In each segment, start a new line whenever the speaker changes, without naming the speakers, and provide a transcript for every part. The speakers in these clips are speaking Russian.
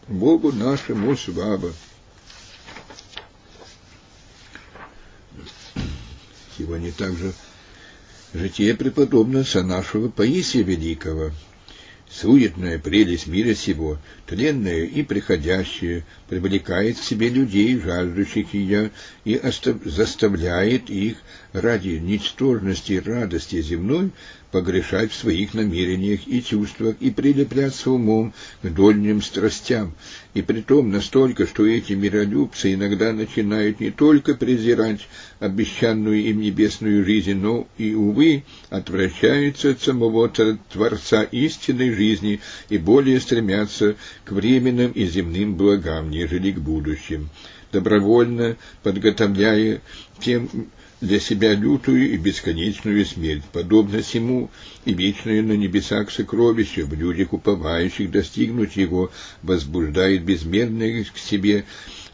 Богу нашему слава. Сегодня также житие преподобного отца нашего Паисия Великого. Суетная прелесть мира сего, тленная и приходящая, привлекает к себе людей, жаждущих ее, и заставляет их ради ничтожности и радости земной погрешать в своих намерениях и чувствах и прилепляться умом к дольним страстям, и притом настолько, что эти миролюбцы иногда начинают не только презирать обещанную им небесную жизнь, но и, увы, отвращаются от самого Творца истинной жизни и более стремятся к временным и земным благам, нежели к будущим, добровольно подготовляя тем для себя лютую и бесконечную смерть, подобно сему и вечное на небесах сокровище в людях, уповающих достигнуть его, возбуждает безмерное к себе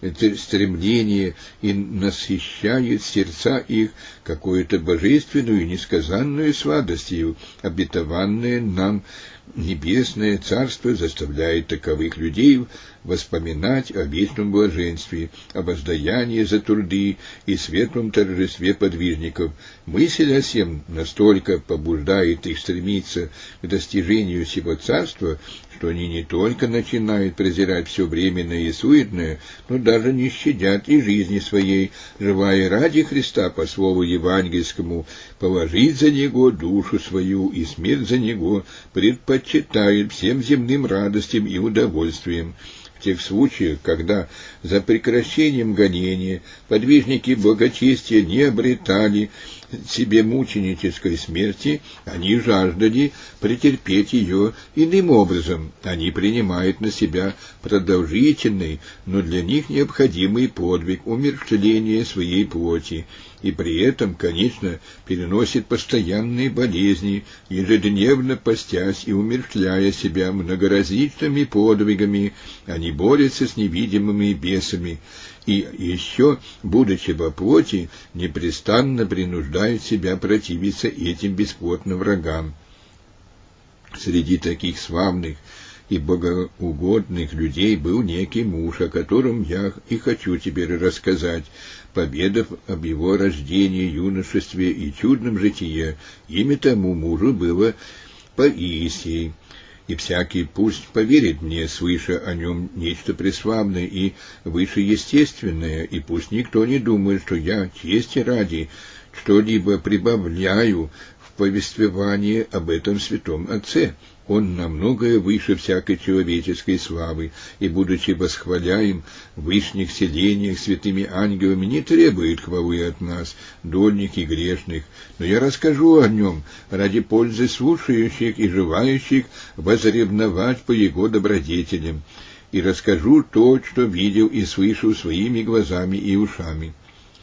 стремление и насыщает сердца их какую-то божественную и несказанную сладостью, обетованное нам небесное царство заставляет таковых людей воспоминать о вечном блаженстве, о воздаянии за труды и светлом торжестве подвижников. Мысль о сем настолько побуждает их стремиться к достижению сего царства, что они не только начинают презирать все временное и суетное, но даже не щадят и жизни своей, желая ради Христа по слову евангельскому положить за Него душу свою и смерть за Него предпочитают всем земным радостям и удовольствиям. В тех случаях, когда за прекращением гонения подвижники благочестия не обретали себе мученической смерти, они жаждали претерпеть ее иным образом. Они принимают на себя продолжительный, но для них необходимый подвиг умерщвления своей плоти, и при этом, конечно, переносит постоянные болезни, ежедневно постясь и умерщвляя себя многоразличными подвигами. Они борются с невидимыми бесами, и еще, будучи во плоти, непрестанно принуждают себя противиться этим бесплотным врагам. Среди таких славных и богоугодных людей был некий муж, о котором я и хочу теперь рассказать, поведав об его рождении, юношестве и чудном житие. Имя тому мужу было Паисий. И всякий пусть поверит мне, слыша о нем нечто преславное и вышеестественное, и пусть никто не думает, что я чести ради что-либо прибавляю в повествование об этом святом отце. Он намного выше всякой человеческой славы, и, будучи восхваляем в вышних селениях святыми ангелами, не требует хвалы от нас, дольних и грешных. Но я расскажу о нем ради пользы слушающих и желающих возревновать по его добродетелям, и расскажу то, что видел и слышал своими глазами и ушами.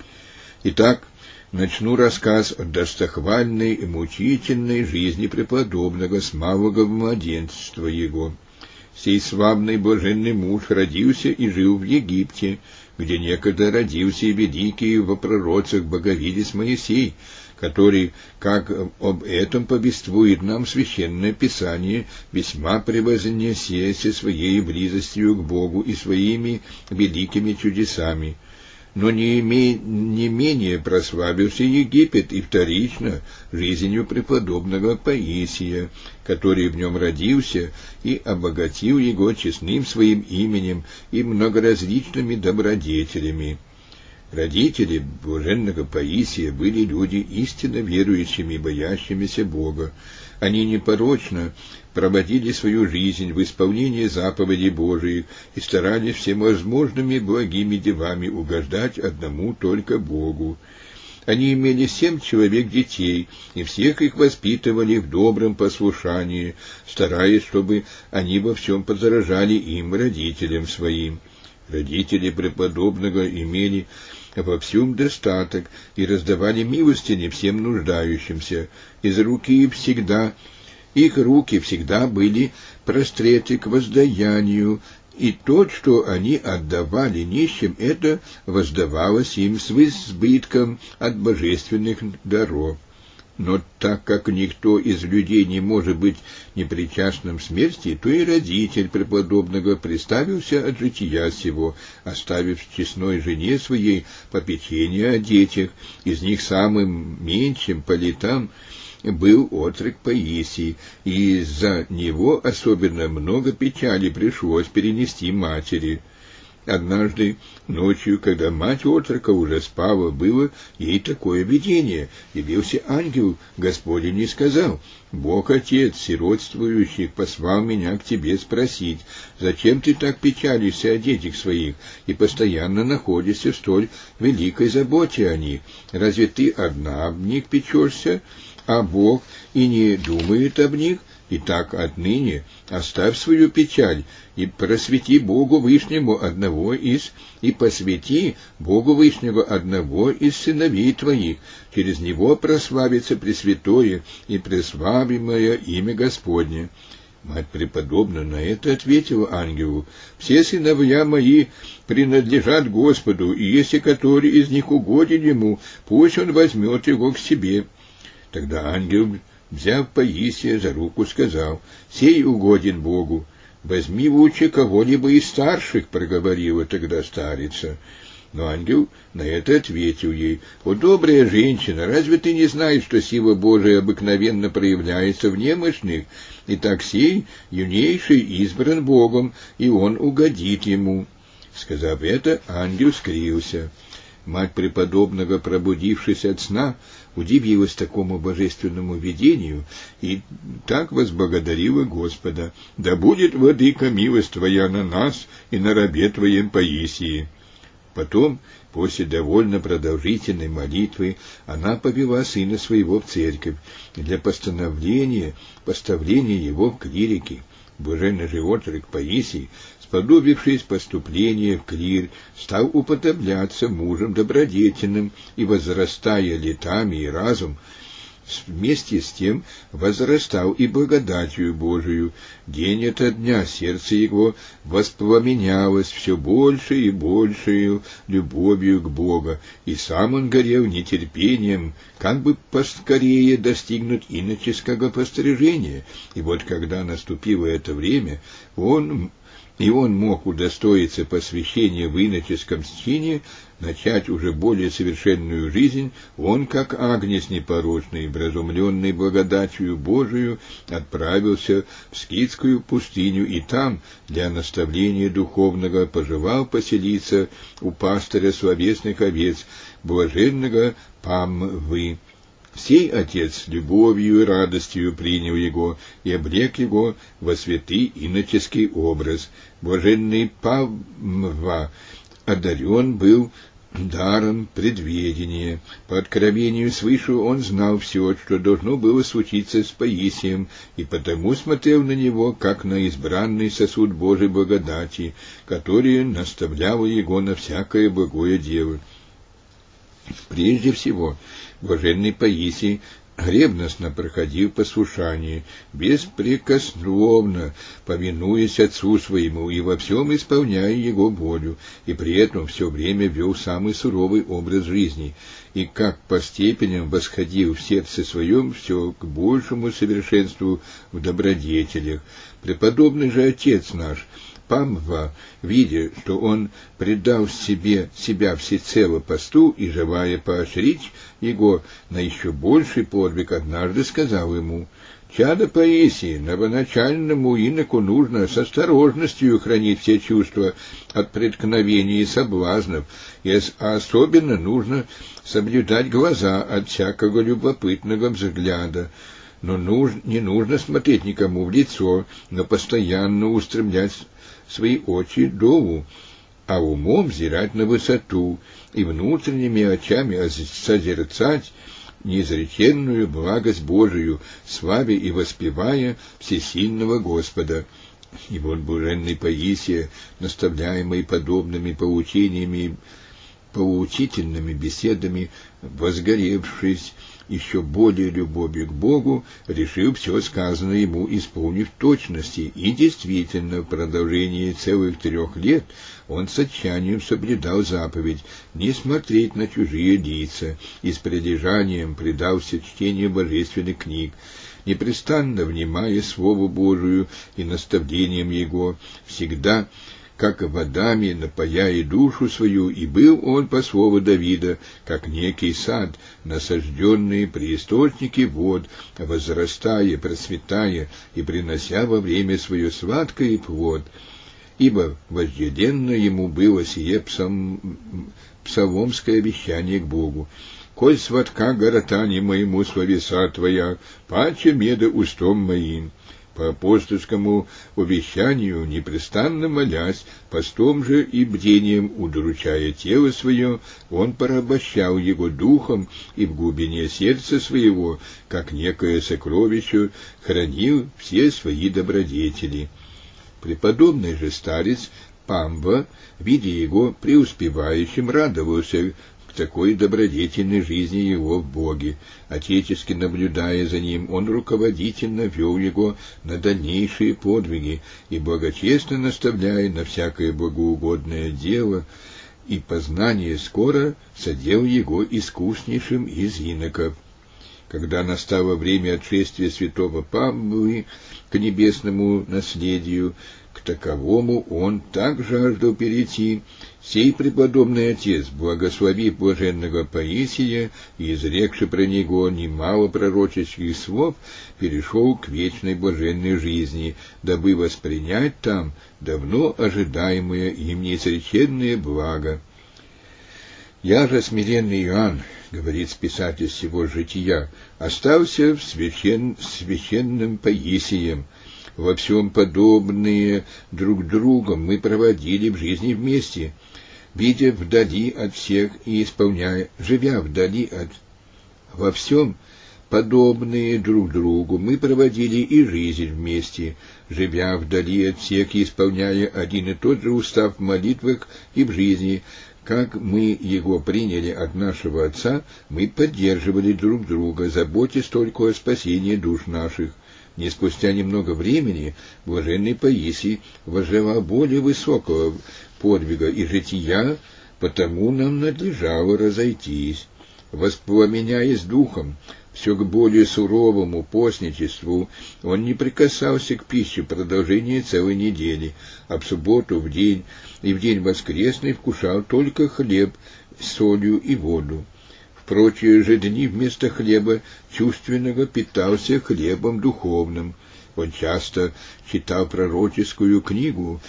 Итак, начну рассказ о достохвальной и мучительной жизни преподобного с малого младенчества его. Сей славный блаженный муж родился и жил в Египте, где некогда родился и великий во пророцах боговидец Моисей, который, как об этом повествует нам Священное Писание, весьма превознесся своей близостью к Богу и своими великими чудесами. Но не менее прославился Египет и вторично жизнью преподобного Паисия, который в нем родился, и обогатил его честным своим именем и многоразличными добродетелями. Родители блаженного Паисия были люди истинно верующими и боящимися Бога. Они непорочно проводили свою жизнь в исполнении заповедей Божиих и старались всевозможными благими делами угождать одному только Богу. Они имели 7 человек детей, и всех их воспитывали в добром послушании, стараясь, чтобы они во всем подражали им, родителям своим. Родители преподобного имели во всем достаток и раздавали милостыни всем нуждающимся. Их руки всегда были простреты к воздаянию, и то, что они отдавали нищим, это воздавалось им с избытком от божественных даров. Но так как никто из людей не может быть непричастным смерти, то и родитель преподобного приставился от жития сего, оставив честной жене своей попечение о детях. Из них самым меньшим по летам был отрок Паисий, и из-за него особенно много печали пришлось перенести матери. Однажды ночью, когда мать отрока уже спала, было ей такое видение. Явился ангел Господень и сказал: «Бог Отец сиротствующих послал меня к тебе спросить, зачем ты так печалишься о детях своих и постоянно находишься в столь великой заботе о них? Разве ты одна об них печешься, а Бог и не думает об них? Итак, отныне оставь свою печаль и посвяти Богу Вышнему одного из сыновей твоих. Через него прославится Пресвятое и преславимое имя Господне». Мать преподобная на это ответила ангелу: «Все сыновья мои принадлежат Господу, и если который из них угоден ему, пусть он возьмет его к себе». Тогда ангел, взяв Паисия за руку, сказал: «Сей угоден Богу. Возьми лучше кого-либо из старших», — проговорила тогда старица. Но ангел на это ответил ей: «О, добрая женщина, разве ты не знаешь, что сила Божия обыкновенно проявляется в немощных? Итак, сей юнейший избран Богом, и он угодит ему». Сказав это, ангел скрылся. Мать преподобного, пробудившись от сна, удивилась такому божественному видению и так возблагодарила Господа: «Да будет, владыка, милость твоя на нас и на рабе твоем Паисии». Потом, после довольно продолжительной молитвы, она повела сына своего в церковь для поставления его в клирики. Блаженный же отрок Паисий, сподобившись поступления в клир, стал уподобляться мужем добродетельным, и, возрастая летами и разум, вместе с тем возрастал и благодатью Божию. День ото дня сердце его воспламенялось все больше и большей любовью к Богу, и сам он горел нетерпением, как бы поскорее достигнуть иноческого пострижения. И вот когда наступило это время, он мог удостоиться посвящения в иноческом чине, начать уже более совершенную жизнь. Он, как агнец непорочный, вразумленный благодатью Божию, отправился в Скитскую пустыню и там, для наставления духовного, пожелал поселиться у пастыря словесных овец, блаженного Памвы. Сей отец любовью и радостью принял его и облек его во святый иноческий образ. Блаженный Памва одарен был даром предведения. По откровению свыше он знал все, что должно было случиться с Паисием, и потому смотрел на него, как на избранный сосуд Божьей благодати, который наставлял его на всякое благое дело. Прежде всего, блаженный Паисий ревностно проходил послушание, беспрекословно повинуясь отцу своему и во всем исполняя его волю, и при этом все время вел самый суровый образ жизни, и как по степеням восходил в сердце своем все к большему совершенству в добродетелях. Преподобный же отец наш Памва, видя, что он предал себя всецело посту и, желая поощрить его на еще больший подвиг, однажды сказал ему: «Чадо Паисий, новоначальному иноку нужно с осторожностью хранить все чувства от преткновений и соблазнов, и особенно нужно соблюдать глаза от всякого любопытного взгляда. Но не нужно смотреть никому в лицо, но постоянно устремлять свои очи долу, а умом взирать на высоту и внутренними очами созерцать неизреченную благость Божию, славя и воспевая всесильного Господа». И вот блаженный Паисий, наставляемый подобными поучениями, поучительными беседами, возгоревшись еще более любовью к Богу, решил все сказанное ему исполнить в точности, и действительно в продолжении целых 3 лет он с отчаянием соблюдал заповедь не смотреть на чужие лица и с прилежанием предался чтению божественных книг, непрестанно внимая Слову Божию и наставлением Его, всегда как водами напояя душу свою, и был он, по слову Давида, как некий сад, насажденный при источнике вод, возрастая, процветая и принося во время свое сладкое плод. Ибо вожделенно ему было сие псаломское обещание к Богу. «Коль сладка гортани моему словеса твоя, паче меда устом моим». По апостольскому увещанию, непрестанно молясь, постом же и бдением удручая тело свое, он порабощал его духом и в глубине сердца своего, как некое сокровище, хранил все свои добродетели. Преподобный же старец Памба, видя его преуспевающим, радовался к такой добродетельной жизни его в Боге. Отечески наблюдая за ним, он руководительно вел его на дальнейшие подвиги и благочестно наставляя на всякое богоугодное дело и познание, скоро содел его искуснейшим из иноков. Когда настало время отшествия святого Памбы к небесному наследию, к таковому он так жаждал перейти, сей преподобный отец, благословив блаженного Паисия и изрекши про него немало пророческих слов, перешел к вечной блаженной жизни, дабы воспринять там давно ожидаемое им неизреченное благо. «Я же, смиренный Иоанн, — говорит писатель сего жития, — остался священным Паисием. Во всем подобные друг другу мы проводили в жизни вместе, видя вдали от всех и живя вдали от... Во всем подобные друг другу мы проводили и жизнь вместе, живя вдали от всех и исполняя один и тот же устав в молитвах и в жизни. Как мы его приняли от нашего Отца, мы поддерживали друг друга, заботясь только о спасении душ наших. Не спустя немного времени блаженный Паисий возжелал более высокого подвига и жития, потому нам надлежало разойтись. Воспламеняясь духом, все к более суровому постничеству, он не прикасался к пище в продолжение целой недели, а в субботу в день воскресный вкушал только хлеб с солью и воду. В прочие же дни вместо хлеба чувственного питался хлебом духовным. Он часто читал пророческую книгу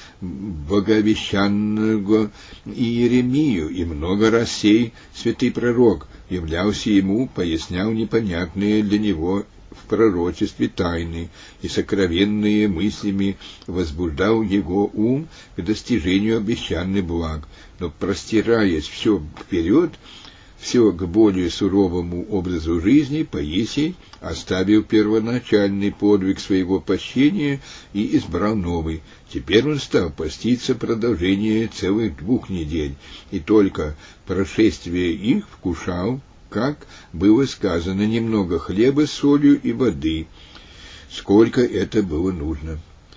боговещанного Иеремию, и много раз сей святый пророк являлся ему, пояснял непонятные для него в пророчестве тайны и сокровенные мыслями, возбуждал его ум к достижению обещанных благ, но, простираясь все вперед, все к более суровому образу жизни, Паисий оставил первоначальный подвиг своего пощения и избрал новый. Теперь он стал поститься продолжение целых 2 недель, и только прошествие их вкушал, как было сказано, немного хлеба с солью и воды, сколько это было нужно.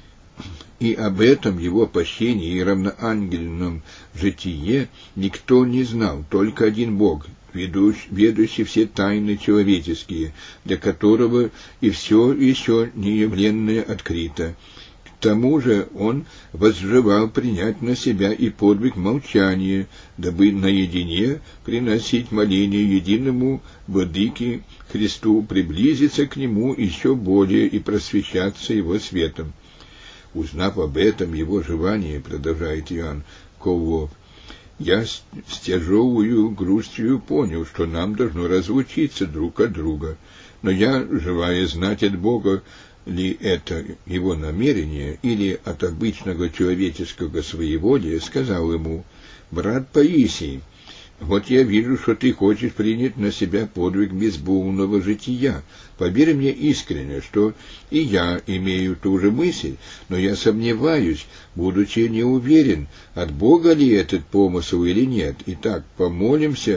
И об этом его пощении и равноангельном житие никто не знал, только один Бог, ведущий все тайны человеческие, для которого и все еще неявленное открыто. К тому же он возжелал принять на себя и подвиг молчания, дабы наедине приносить моление единому Владыке Христу, приблизиться к Нему еще более и просвещаться Его светом. Узнав об этом его желании, продолжает Иоанн Ковлов, я с тяжелую грустью понял, что нам должно разлучиться друг от друга, но я, желая знать от Бога, ли это его намерение или от обычного человеческого своеволия, сказал ему: «Брат Паисий, вот я вижу, что ты хочешь принять на себя подвиг безболного жития. Поверь мне искренне, что и я имею ту же мысль, но я сомневаюсь, будучи не уверен, от Бога ли этот помысл или нет. Итак, помолимся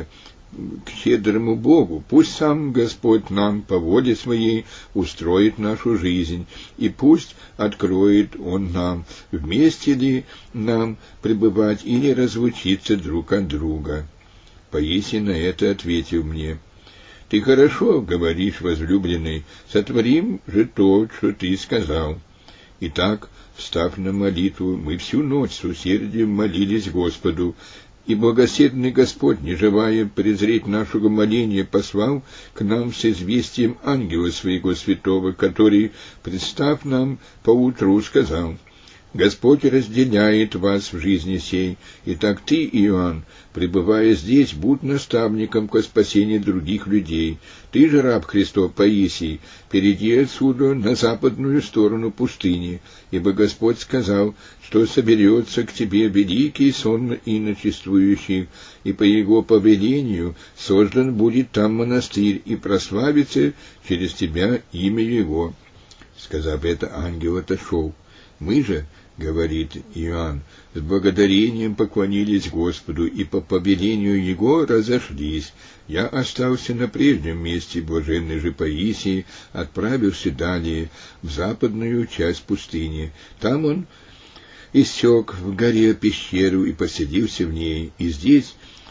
к щедрому Богу. Пусть сам Господь нам по воле Своей устроит нашу жизнь, и пусть откроет Он нам, вместе ли нам пребывать или разлучиться друг от друга. Паисий на это ответил мне: «Ты хорошо говоришь, возлюбленный, сотворим же то, что ты сказал». Итак, встав на молитву, мы всю ночь с усердием молились Господу, и благоседный Господь, не желая презреть нашего моления, послал к нам с известием ангела своего святого, который, представ нам поутру, сказал: «Господь разделяет вас в жизни сей, и так ты, Иоанн, пребывая здесь, будь наставником ко спасению других людей. Ты же, раб Христов Паисий, перейди отсюда на западную сторону пустыни, ибо Господь сказал, что соберется к тебе великий сон иночествующий, и по его повелению создан будет там монастырь, и прославится через тебя имя его». Сказав это, ангел отошел. Мы же, говорит Иоанн, с благодарением поклонились Господу и по повелению Его разошлись. Я остался на прежнем месте, блаженный же Паисий отправился далее, в западную часть пустыни. Там он иссек в горе пещеру и поселился в ней, и здесь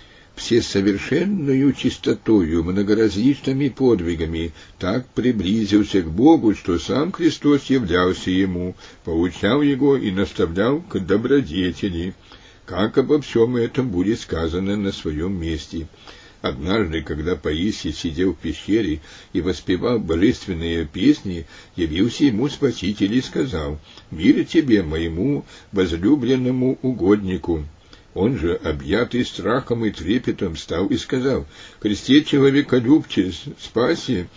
всесовершенную чистотою, многоразличными подвигами, так приблизился к Богу, что сам Христос являлся ему, поучал его и наставлял к добродетели. Как обо всем этом будет сказано на своем месте. Однажды, когда Паисий сидел в пещере и воспевал божественные песни, явился ему Спаситель и сказал: «Мир тебе, моему возлюбленному угоднику». Он же, объятый страхом и трепетом, встал и сказал: «Христе человеколюбче, спаси,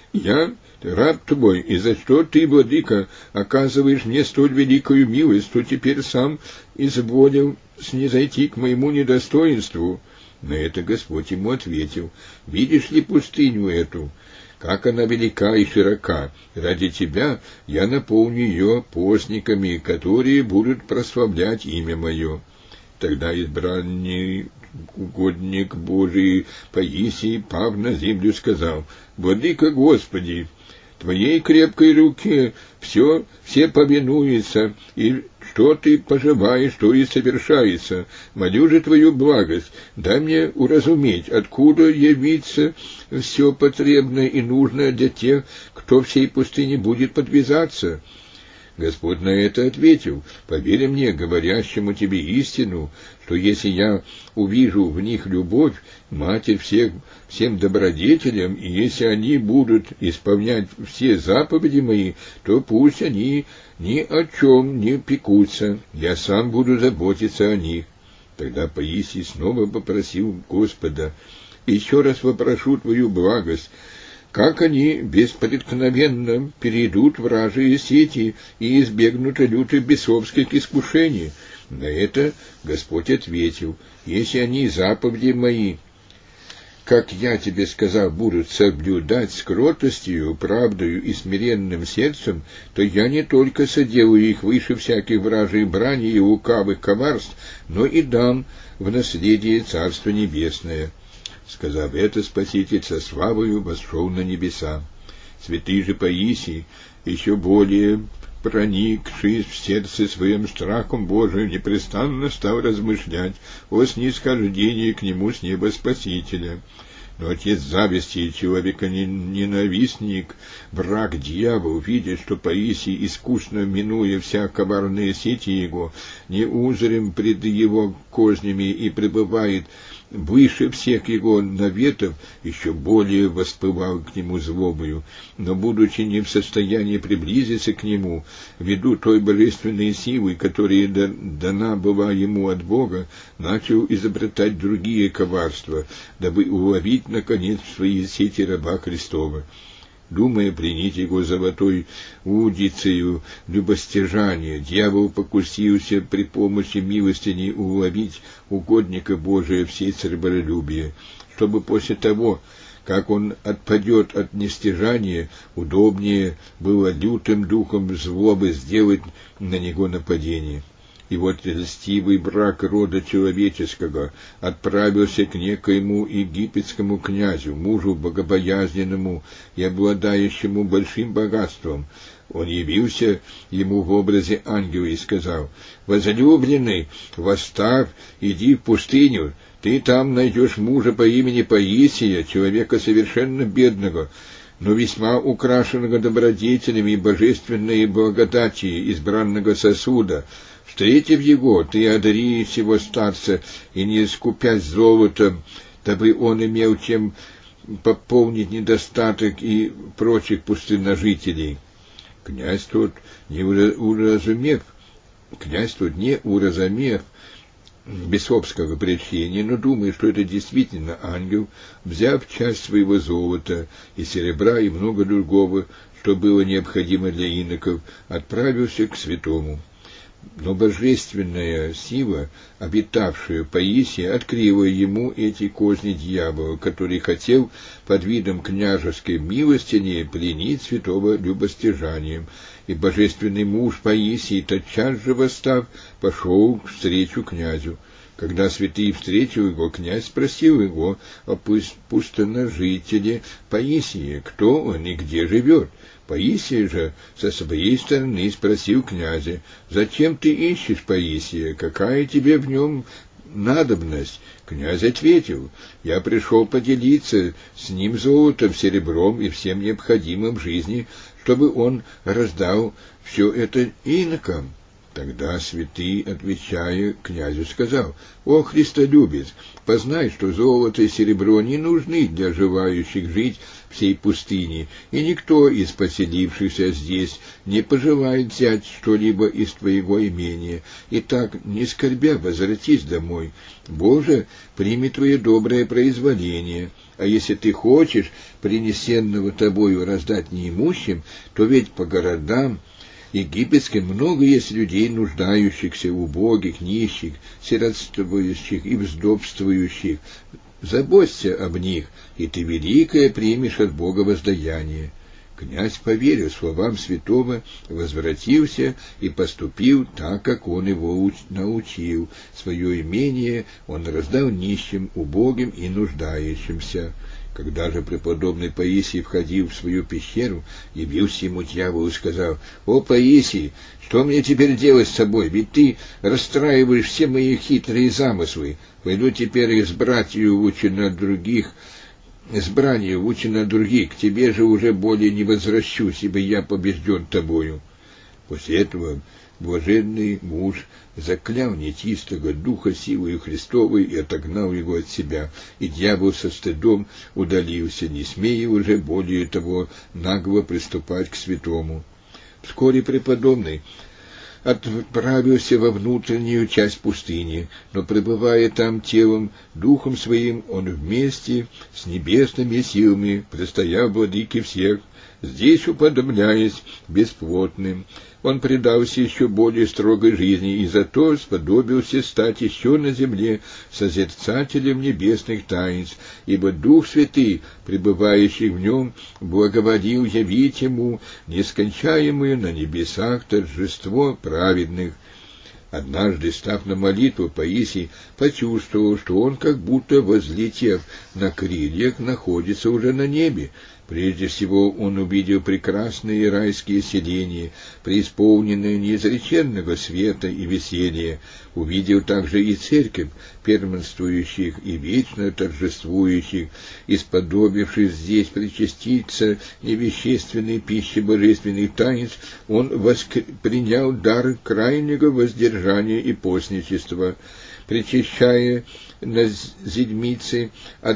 я раб твой, и за что ты, владыка, оказываешь мне столь великую милость, что теперь сам изволил снизойти к моему недостоинству?» На это Господь ему ответил: «Видишь ли пустыню эту? Как она велика и широка! Ради тебя я наполню ее постниками, которые будут прославлять имя мое». Тогда избранный угодник Божий Паисий, пав на землю, сказал: «Владыка Господи, Твоей крепкой руке все повинуется, и что Ты пожелаешь, то и совершается. Молю же Твою благость, дай мне уразуметь, откуда явится все потребное и нужное для тех, кто всей пустыне будет подвязаться». Господь на это ответил: «Поверь мне, говорящему тебе истину, что если я увижу в них любовь, Матерь всем добродетелям, и если они будут исполнять все заповеди мои, то пусть они ни о чем не пекутся, я сам буду заботиться о них». Тогда Паисий снова попросил Господа: «Еще раз вопрошу Твою благость, как они беспреткновенно перейдут вражьи сети и избегнут лютых бесовских искушений?» На это Господь ответил: «Если они заповеди мои, как я тебе сказал, будут соблюдать с кротостью, правдою и смиренным сердцем, то я не только соделаю их выше всяких вражьих брани и лукавых коварств, но и дам в наследие Царство Небесное». Сказав это, Спаситель со славою восшел на небеса. Святый же Паисий, еще более проникший в сердце своим страхом Божиим, непрестанно стал размышлять о снисхождении к нему с неба Спасителя. Но отец зависти и человека-ненавистник, враг дьявол, видя, что Паисий, искусно минуя вся коварные сети его, не узрим пред его кознями и пребывает выше всех его наветов, еще более воспылал к нему злобою, но, будучи не в состоянии приблизиться к нему, ввиду той божественной силы, которая дана была ему от Бога, начал изобретать другие коварства, дабы уловить, наконец, в свои сети раба Христова. Думая пленить его золотой удицею любостяжания, дьявол покусился при помощи милостыни уловить угодника Божия всей царебролюбия, чтобы после того, как он отпадет от нестяжания, удобнее было лютым духом злобы сделать на него нападение. И вот льстивый брак рода человеческого отправился к некоему египетскому князю, мужу богобоязненному и обладающему большим богатством. Он явился ему в образе ангела и сказал: «Возлюбленный, восставь, иди в пустыню, ты там найдешь мужа по имени Паисия, человека совершенно бедного, но весьма украшенного добродетелями и божественной благодати избранного сосуда. Встретив его, ты одари сего старца, и не скупясь золотом, дабы он имел чем пополнить недостаток и прочих пустынножителей». Князь тот, не уразумев бесовского прещения, но думая, что это действительно ангел, взяв часть своего золота и серебра и много другого, что было необходимо для иноков, отправился к святому. Но божественная сила, обитавшая Паисия, открыла ему эти козни дьявола, который хотел под видом княжеской милостыни пленить святого любостяжанием. И божественный муж Паисий, тотчас же восстав, пошел встречу князю. Когда святый встретил его, князь спросил его о пустыножителе Паисии, кто он и где живет. Паисий же со своей стороны спросил князя: «Зачем ты ищешь Паисия? Какая тебе в нем надобность?» Князь ответил: «Я пришел поделиться с ним золотом, серебром и всем необходимым в жизни, чтобы он раздал все это инокам». Тогда святый, отвечая князю, сказал: «О, Христолюбец, познай, что золото и серебро не нужны для желающих жить всей пустыне, и никто из поселившихся здесь не пожелает взять что-либо из твоего имения. Итак, не скорбя, возвратись домой. Боже, прими твое доброе произволение. А если ты хочешь принесенного тобою раздать неимущим, то ведь по городам египетским много есть людей, нуждающихся, убогих, нищих, сиротствующих и вздобствующих. Заботься об них, и ты великое примешь от Бога воздаяние». Князь, поверив словам святого, возвратился и поступил так, как он его научил. Свое имение он раздал нищим, убогим и нуждающимся. Когда же преподобный Паисий входил в свою пещеру, явился ему дьявол и сказал: «О, Паисий, что мне теперь делать с собой? Ведь ты расстраиваешь все мои хитрые замыслы. Пойду теперь избранию учено других, к тебе же уже более не возвращусь, ибо я побежден тобою». После этого блаженный муж заклял нечистого духа силою Христовой и отогнал его от себя, и дьявол со стыдом удалился, не смея уже более того нагло приступать к святому. Вскоре преподобный отправился во внутреннюю часть пустыни, но, пребывая там телом, духом своим, он вместе с небесными силами предстоял владыке всех, здесь уподобляясь бесплотным. Он предался еще более строгой жизни и зато сподобился стать еще на земле созерцателем небесных таинств, ибо Дух Святый, пребывающий в нем, благоволил явить ему нескончаемое на небесах торжество праведных. Однажды, став на молитву, Паисий почувствовал, что он, как будто возлетев на крыльях, находится уже на небе. Прежде всего он увидел прекрасные райские селения, преисполненные неизреченного света и веселья. Увидел также и церковь, первенствующих и вечно торжествующих, исподобившись здесь причаститься невещественной пищи божественных таинств, он принял дар крайнего воздержания и постничества. Причащаясь на седмице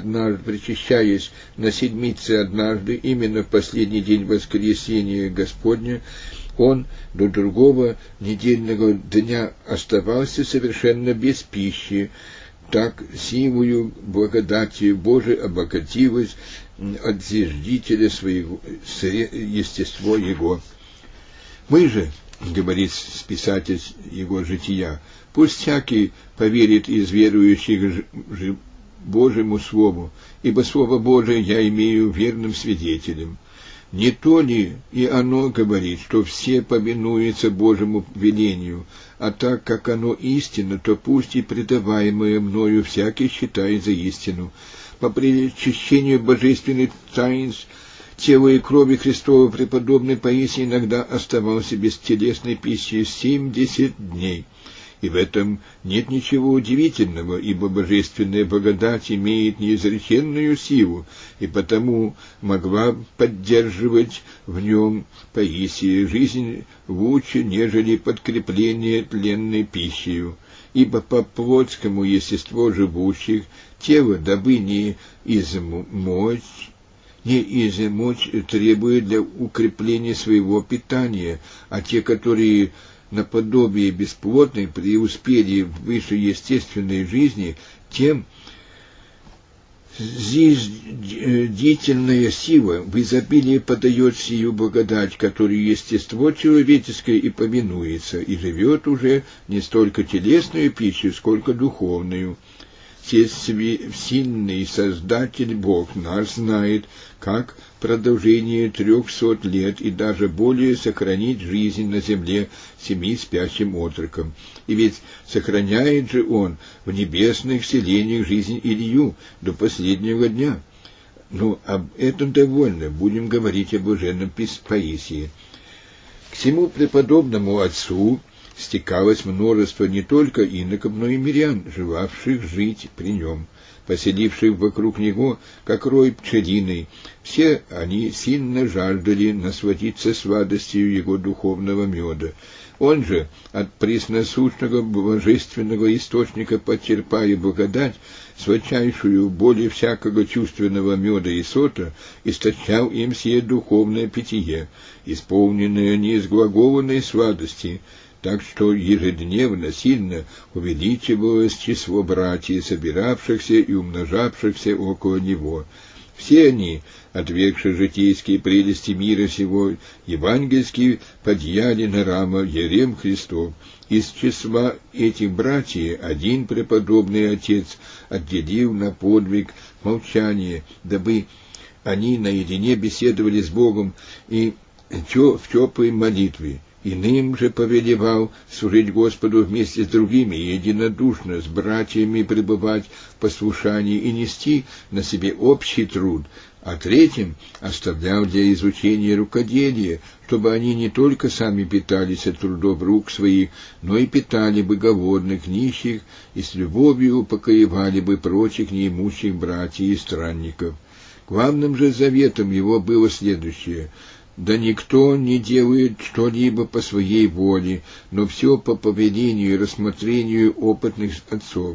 однажды, именно в последний день воскресения Господня, он до другого недельного дня оставался совершенно без пищи. Так силою благодати Божией обогатилось от зиждителя своего естество его. Мы же, говорит писатель его жития, пусть всякий поверит из верующих Божьему Слову, ибо Слово Божие я имею верным свидетелем. Не то ли и оно говорит, что все повинуются Божьему велению, а так как оно истинно, то пусть и предаваемое мною всякий считает за истину. По причащению божественных таинств тела и крови Христова преподобный Паисий иногда оставался без телесной пищи 70 дней. И в этом нет ничего удивительного, ибо божественная благодать имеет неизреченную силу, и потому могла поддерживать в нем Паисия жизнь лучше, нежели подкрепление тленной пищей. Ибо по плотскому естеству живущих тело, дабы не измочь, требует для укрепления своего питания, а те, которые наподобие бесплотной преуспели в высшеестественной жизни, тем зиждительная сила в изобилии подает сию благодать, которую естество человеческое и повинуется, и живет уже не столько телесную пищу, сколько духовную. Всесильный Создатель Бог наш знает, как в продолжение 300 лет и даже более сохранить жизнь на земле 7 спящим отрокам. И ведь сохраняет же Он в небесных селениях жизнь Илью до последнего дня. Но об этом довольно, будем говорить о блаженном Паисии. К всему преподобному отцу стекалось множество не только иноков, но и мирян, желавших жить при нем, поселивших вокруг него, как рой пчелиный. Все они сильно жаждали насладиться сладостью его духовного меда. Он же, от пресносущного божественного источника почерпая благодать, сладчайшую, более всякого чувственного меда и сота, источал им сие духовное питье, исполненное неизглаголанной сладости, так что ежедневно сильно увеличивалось число братьев, собиравшихся и умножавшихся около него. Все они, отвергши житейские прелести мира сего, евангельски подъяли на рамо Ерем Христов. Из числа этих братьев один преподобный отец отделил на подвиг молчание, дабы они наедине беседовали с Богом и в теплой молитве. Иным же повелевал служить Господу вместе с другими, единодушно с братьями пребывать в послушании и нести на себе общий труд, а третьим оставлял для изучения рукоделия, чтобы они не только сами питались от трудов рук своих, но и питали бы голодных, нищих, и с любовью упокоевали бы прочих неимущих братьев и странников. Главным же заветом его было следующее: да никто не делает что-либо по своей воле, но все по повелению и рассмотрению опытных отцов.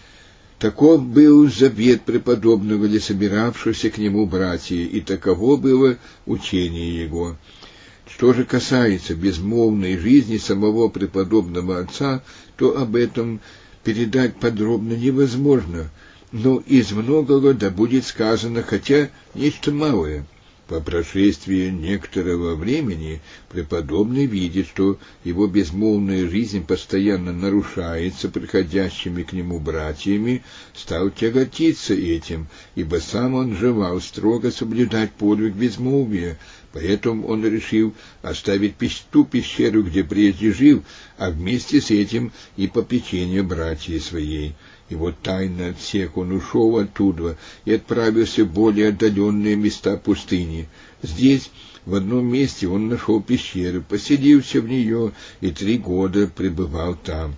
Таков был завет преподобного для собиравшихся к нему братьев, и таково было учение его. Что же касается безмолвной жизни самого преподобного отца, то об этом передать подробно невозможно, но из многого да будет сказано хотя нечто малое. По прошествии некоторого времени преподобный видит, что его безмолвная жизнь постоянно нарушается приходящими к нему братьями, стал тяготиться этим, ибо сам он желал строго соблюдать подвиг безмолвия, поэтому он решил оставить ту пещеру, где прежде жил, а вместе с этим и попечение братьев своей. И вот тайно от всех он ушел оттуда и отправился в более отдаленные места пустыни. Здесь, в одном месте, он нашел пещеру, поселился в нее и 3 года пребывал там.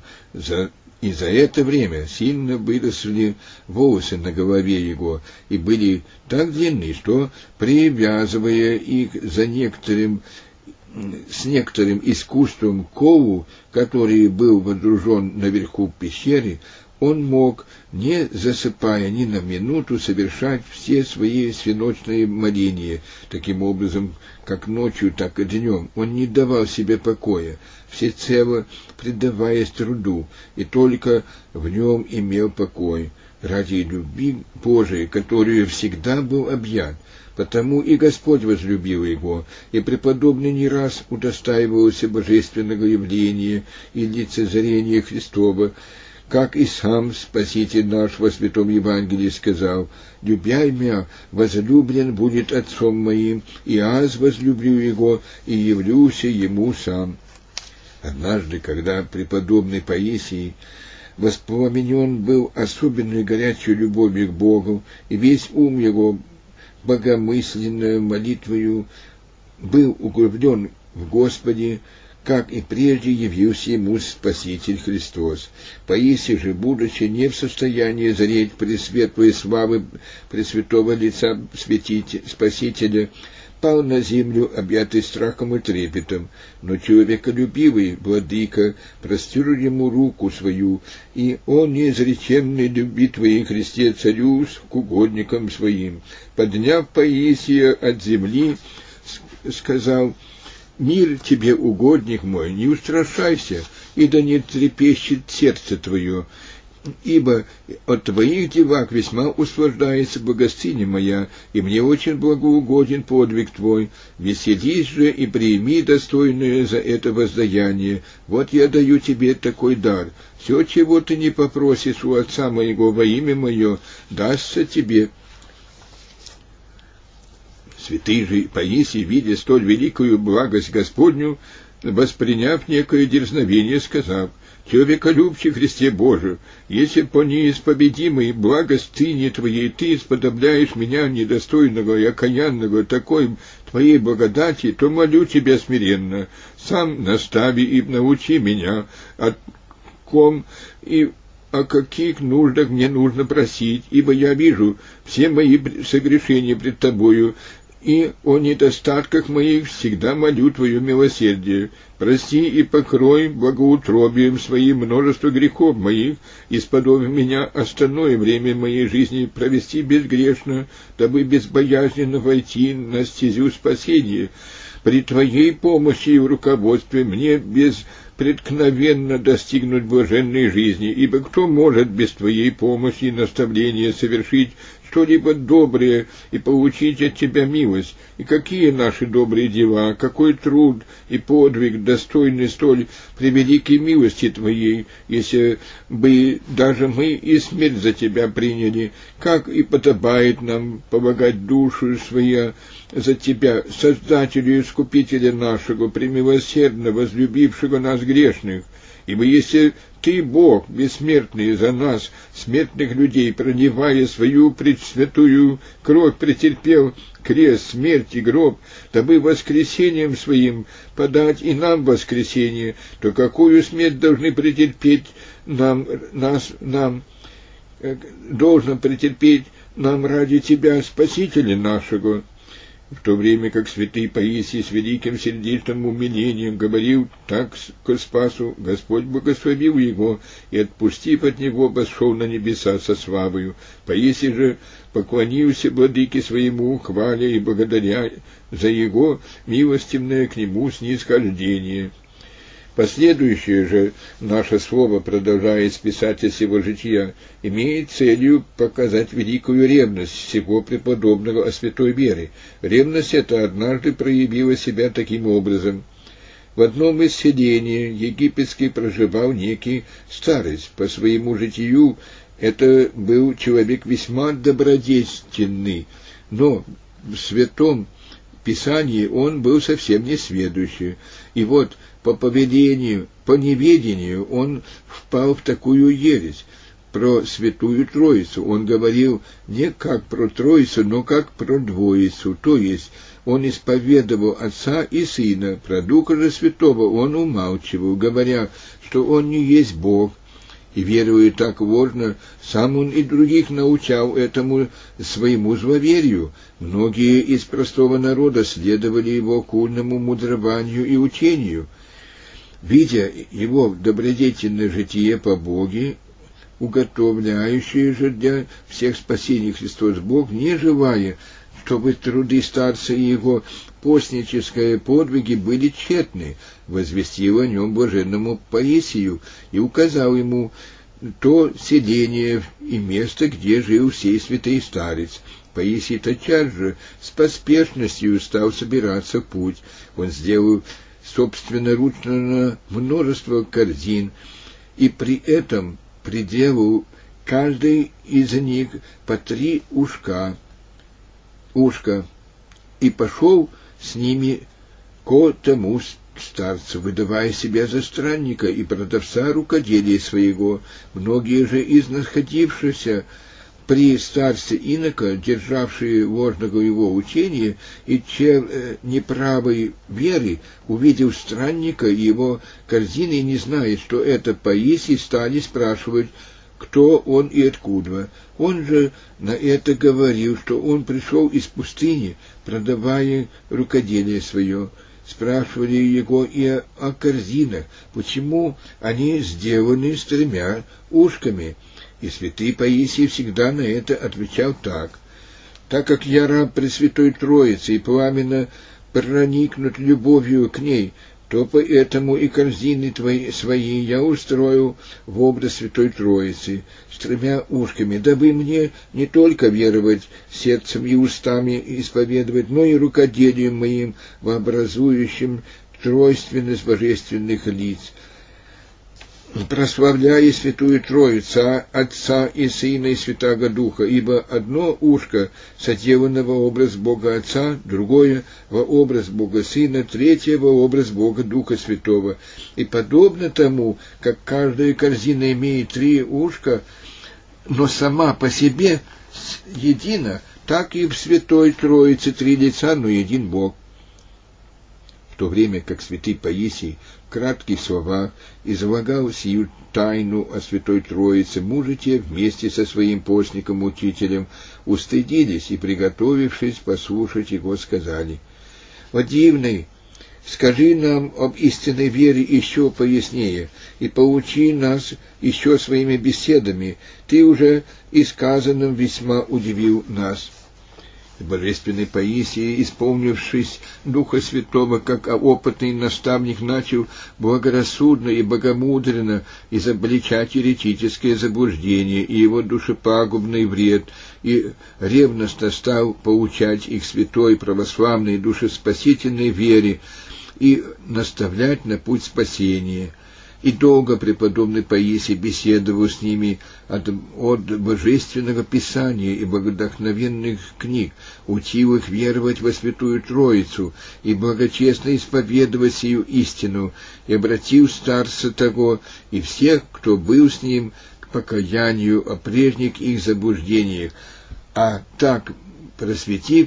И за это время сильно выросли волосы на голове его и были так длинны, что, привязывая их с некоторым искусством к кову, который был водружен наверху пещеры, он мог, не засыпая ни на минуту, совершать все свои свиночные моления, таким образом, как ночью, так и днем. Он не давал себе покоя, всецело предаваясь труду, и только в нем имел покой, ради любви Божией, которую всегда был объят. Потому и Господь возлюбил его, и преподобный не раз удостаивался божественного явления и лицезрения Христова, как и сам Спаситель наш во Святом Евангелии сказал: «Любя меня, возлюблен будет Отцом моим, и аз возлюблю его, и явлюся ему сам». Однажды, когда преподобный Паисий воспламенен был особенной горячей любовью к Богу, и весь ум его богомысленную молитвою был углублен в Господе, как и прежде явился ему Спаситель Христос. Паисий же, будучи не в состоянии зреть пресветлой славы пресвятого лица Спасителя, пал на землю, объятый страхом и трепетом, но человеколюбивый владыка простер ему руку свою, и он, неизреченный люби Твоей, Христе, царю к угодникам своим, подняв Паисия от земли, сказал: «Мир тебе, угодник мой, не устрашайся, и да не трепещет сердце твое, ибо от твоих девак весьма услаждается богостыня моя, и мне очень благоугоден подвиг твой. Веселись же и прими достойное за это воздаяние. Вот я даю тебе такой дар. Все, чего ты не попросишь у Отца моего во имя мое, дастся тебе». Святый же Паисий, видя столь великую благость Господню, восприняв некое дерзновение, сказав: «Человеколюбче Христе Божий, если по неисповедимой благостыне Твоей Ты сподобляешь меня, недостойного и окаянного, такой Твоей благодати, то молю Тебя смиренно, сам настави и научи меня, о ком и о каких нуждах мне нужно просить, ибо я вижу все мои согрешения пред Тобою, и о недостатках моих всегда молю Твое милосердие. Прости и покрой благоутробием своим множество грехов моих, и сподоби меня остальное время моей жизни провести безгрешно, дабы безбоязненно войти на стезю спасения. При Твоей помощи и в руководстве мне беспреткновенно достигнуть блаженной жизни, ибо кто может без Твоей помощи и наставления совершить что-либо доброе и получить от Тебя милость? И какие наши добрые дела, какой труд и подвиг достойны столь превеликой милости Твоей, если бы даже мы и смерть за Тебя приняли, как и подобает нам помогать душу свою за Тебя, Создателю и Искупителя нашего, премилосердно возлюбившего нас грешных. Ибо если Ты, Бог бессмертный, за нас, смертных людей, проливая свою пресвятую кровь, претерпел крест, смерть и гроб, дабы воскресением своим подать и нам воскресение, то какую смерть должны претерпеть должно претерпеть нам ради Тебя, Спасителя нашего?» В то время как святый Паисий с великим сердечным умилением говорил так к Спасу, Господь благословил его и, отпустив от него, пошел на небеса со славою. Паисий же поклонился владыке своему, хваля и благодаря за его милостивное к нему снисхождение. Последующее же наше слово, продолжая списать из его жития, имеет целью показать великую ревность всего преподобного о святой вере. Ревность эта однажды проявила себя таким образом. В одном из селений египетских проживал некий старец. По своему житию это был человек весьма добродетельный, но в святом Писании он был совсем несведущий. И вот по неведению он впал в такую ересь. Про Святую Троицу он говорил не как про Троицу, но как про Двоицу, то есть он исповедовал Отца и Сына, про Духа же Святого он умалчивал, говоря, что он не есть Бог. И, веруя так ложно, сам он и других научал этому своему зловерию. Многие из простого народа следовали его оккультному мудрованию и учению. Видя его добродетельное житие по Боге, уготовляющее же для всех спасений Христос Бог, не желая, чтобы труды старца и его постнические подвиги были тщетны, возвестил о нем блаженному Паисию и указал ему то селение и место, где жил сей святый старец. Паисий тотчас же с поспешностью стал собираться в путь. Он сделал собственноручно множество корзин, и при этом приделал каждый из них по 3 ушка, и пошел с ними ко тому старцу, выдавая себя за странника и продавца рукоделия своего. Многие же из находившихся при старце инока, державшие ложного его учения и неправой веры, увидев странника и его корзины, не зная, что это Паисий, стали спрашивать, кто он и откуда. Он же на это говорил, что он пришел из пустыни, продавая рукоделие свое. Спрашивали его и о корзинах, почему они сделаны с 3 ушками. И святый Паисий всегда на это отвечал так: «Так как я раб Пресвятой Троицы и пламенно проникнут любовью к ней, то поэтому и корзины свои я устроил в образ Святой Троицы с 3 ушками, дабы мне не только веровать сердцем и устами исповедовать, но и рукоделием моим, вообразующим тройственность божественных лиц, прославляя Святую Троицу, Отца и Сына и Святаго Духа, ибо одно ушко соделано во образ Бога Отца, другое во образ Бога Сына, третье во образ Бога Духа Святого. И подобно тому, как каждая корзина имеет 3 ушка, но сама по себе едина, так и в Святой Троице 3 лица, но един Бог». В то время как святый Паисий в кратких словах излагал сию тайну о Святой Троице, мужи те вместе со своим постником-учителем устыдились и, приготовившись послушать его, сказали: «О дивный, скажи нам об истинной вере еще пояснее, и поучи нас еще своими беседами. Ты уже и сказанным весьма удивил нас». Божественный Паисий, исполнившись Духа Святого, как опытный наставник, начал благорассудно и богомудренно изобличать еретическое заблуждение и его душепагубный вред, и ревностно стал поучать их святой православной душеспасительной вере и наставлять на путь спасения. И долго преподобный Паисий беседовал с ними от Божественного Писания и богодохновенных книг, учил их веровать во Святую Троицу и благочестно исповедовать сию истину, и обратил старца того и всех, кто был с ним, к покаянию о прежних их заблуждениях, а так просветив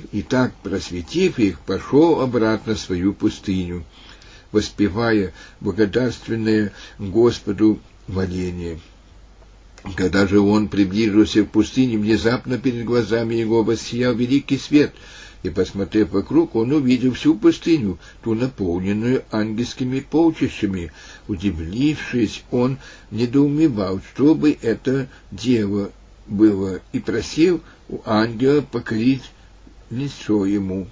их, пошел обратно в свою пустыню, воспевая благодарственное Господу моление. Когда же он приближился к пустыне, внезапно перед глазами его воссиял великий свет, и, посмотрев вокруг, он увидел всю пустыню, ту наполненную ангельскими полчищами. Удивившись, он недоумевал, что бы это дело было, и просил у ангела покрыть лицо ему.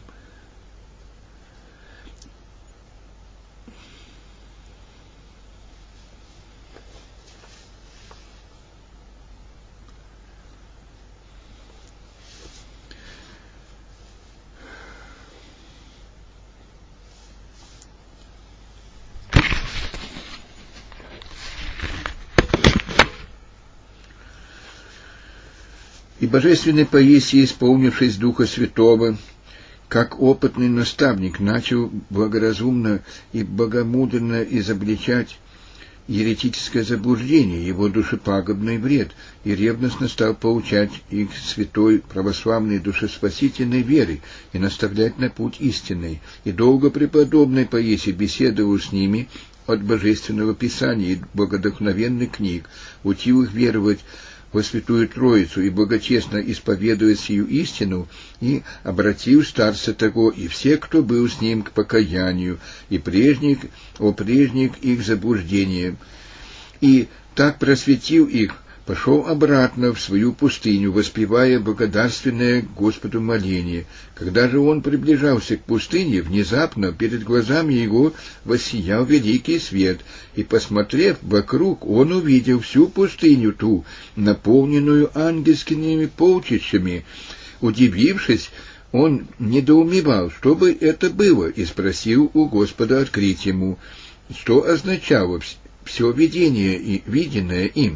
И божественный Паисий, исполнившись Духа Святого, как опытный наставник, начал благоразумно и богомудренно изобличать еретическое заблуждение, его душепагубный вред, и ревностно стал поучать их святой православной душеспасительной веры и наставлять на путь истинный. И долго преподобный Паисий беседовал с ними от Божественного Писания и богодохновенных книг, учил их веровать во Святую Троицу и благочестно исповедуя сию истину, и обратил старца того и всех, кто был с ним, к покаянию и прежних их заблуждениям. И так просветил их, пошел обратно в свою пустыню, воспевая благодарственное Господу моление. Когда же он приближался к пустыне, внезапно перед глазами его воссиял великий свет, и, посмотрев вокруг, он увидел всю пустыню ту, наполненную ангельскими полчищами. Удивившись, он недоумевал, что бы это было, и спросил у Господа открыть ему, что означало все видение и виденное им.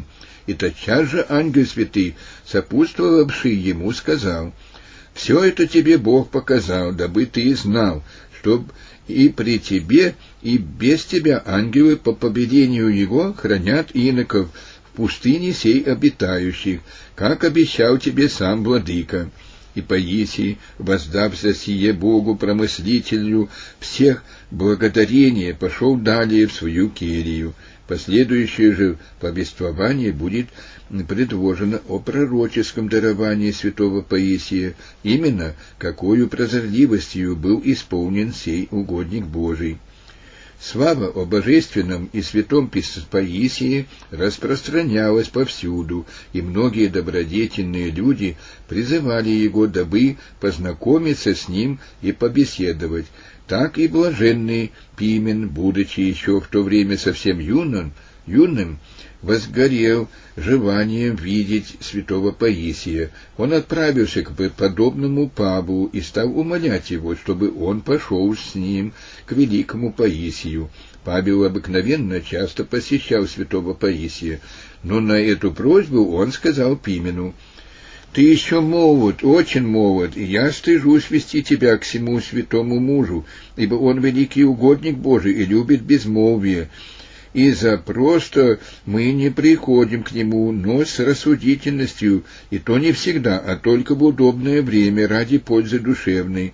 И тотчас же ангел святый, сопутствовавший ему, сказал: «Все это тебе Бог показал, дабы ты знал, чтоб и при тебе, и без тебя ангелы по повелению его хранят иноков в пустыне сей обитающих, как обещал тебе сам владыка». И Паисий, воздав за сие Богу промыслителю всех благодарение, пошел далее в свою келью. Последующее же повествование будет предложено о пророческом даровании святого Паисия, именно какою прозорливостью был исполнен сей угодник Божий. Слава о божественном и святом Паисии распространялась повсюду, и многие добродетельные люди призывали его, дабы познакомиться с ним и побеседовать. Так и блаженный Пимен, будучи еще в то время совсем юным, возгорел желанием видеть святого Паисия. Он отправился к подобному Павлу и стал умолять его, чтобы он пошел с ним к великому Паисию. Павел обыкновенно часто посещал святого Паисия, но на эту просьбу он сказал Пимену: «Ты еще молод, очень молод, и я стыжусь вести тебя к всему святому мужу, ибо он великий угодник Божий и любит безмолвие. И за просто мы не приходим к нему, но с рассудительностью, и то не всегда, а только в удобное время ради пользы душевной».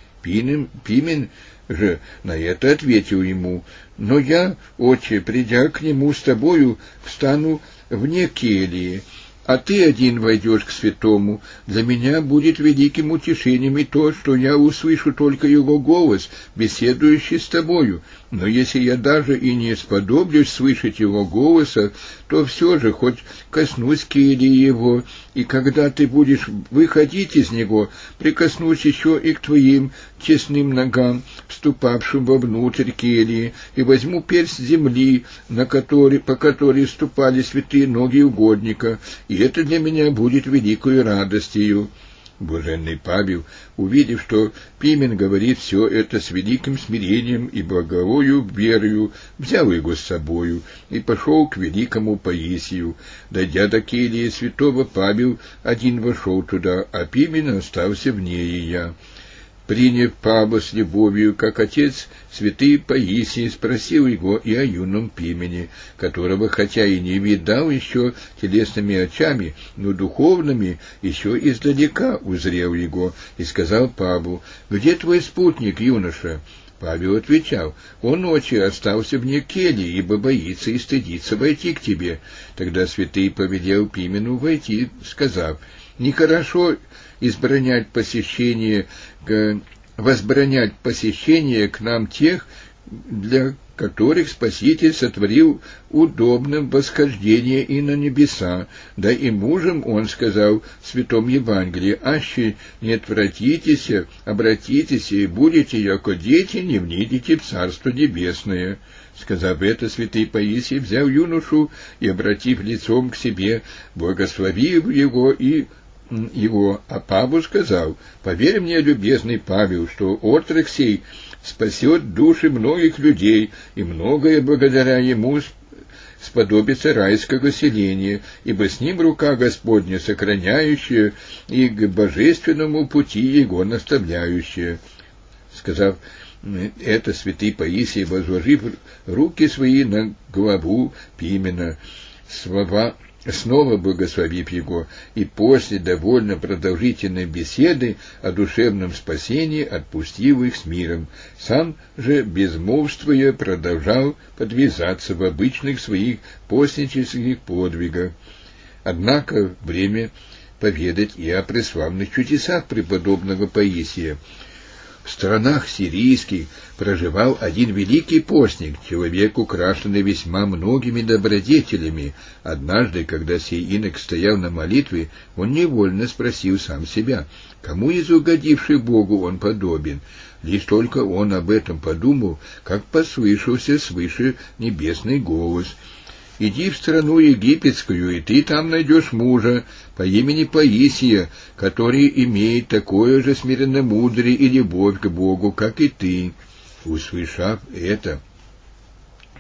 Пимен же на это ответил ему: «Но я, отче, придя к нему с тобою, встану вне кельи, а ты один войдешь к святому. Для меня будет великим утешением и то, что я услышу только его голос, беседующий с тобою. Но если я даже и не сподоблюсь слышать его голоса, то все же хоть коснусь кельи его, и когда ты будешь выходить из него, прикоснусь еще и к твоим честным ногам, вступавшим вовнутрь кельи, и возьму перст земли, по которой ступали святые ноги угодника, и это для меня будет великою радостью». Блаженный Павел, увидев, что Пимен говорит все это с великим смирением и благовою верою, взял его с собою и пошел к великому Паисию. Дойдя до кельи святого, Павел один вошел туда, а Пимен остался вне ее. Приняв Павла с любовью, как отец, святый Паисий спросил его и о юном Пимене, которого, хотя и не видал еще телесными очами, но духовными еще издалека узрел его, и сказал Павлу: «Где твой спутник, юноша?» Павел отвечал: «Он ночью остался вне кельи, ибо боится и стыдится войти к тебе». Тогда святый повелел Пимену войти, сказав: «Нехорошо возбранять посещение к нам тех, для которых Спаситель сотворил удобным восхождение и на небеса. Да и мужем он сказал в Святом Евангелии: аще не отвратитесь, обратитесь, и будете, яко дети, не внидите в Царство Небесное». Сказав это, святый Паисий взял юношу и, обратив лицом к себе, благословил его, а Павлу сказал: «Поверь мне, любезный Павел, что отрок сей спасет души многих людей, и многое благодаря ему сподобится райского селения, ибо с ним рука Господня сохраняющая и к божественному пути его наставляющая». Сказав это, святый Паисий, возложив руки свои на главу Пимена, снова благословив его, и после довольно продолжительной беседы о душевном спасении отпустил их с миром. Сам же, безмолвствуя, продолжал подвязаться в обычных своих постнических подвигах. Однако время поведать и о преславных чудесах преподобного Паисия. В странах сирийских проживал один великий постник, человек, украшенный весьма многими добродетелями. Однажды, когда сей инок стоял на молитве, он невольно спросил сам себя, кому из угодивших Богу он подобен. Лишь только он об этом подумал, как послышался свыше небесный голос: «Иди в страну египетскую, и ты там найдешь мужа по имени Паисия, который имеет такое же смиренномудрие и любовь к Богу, как и ты». Услышав это,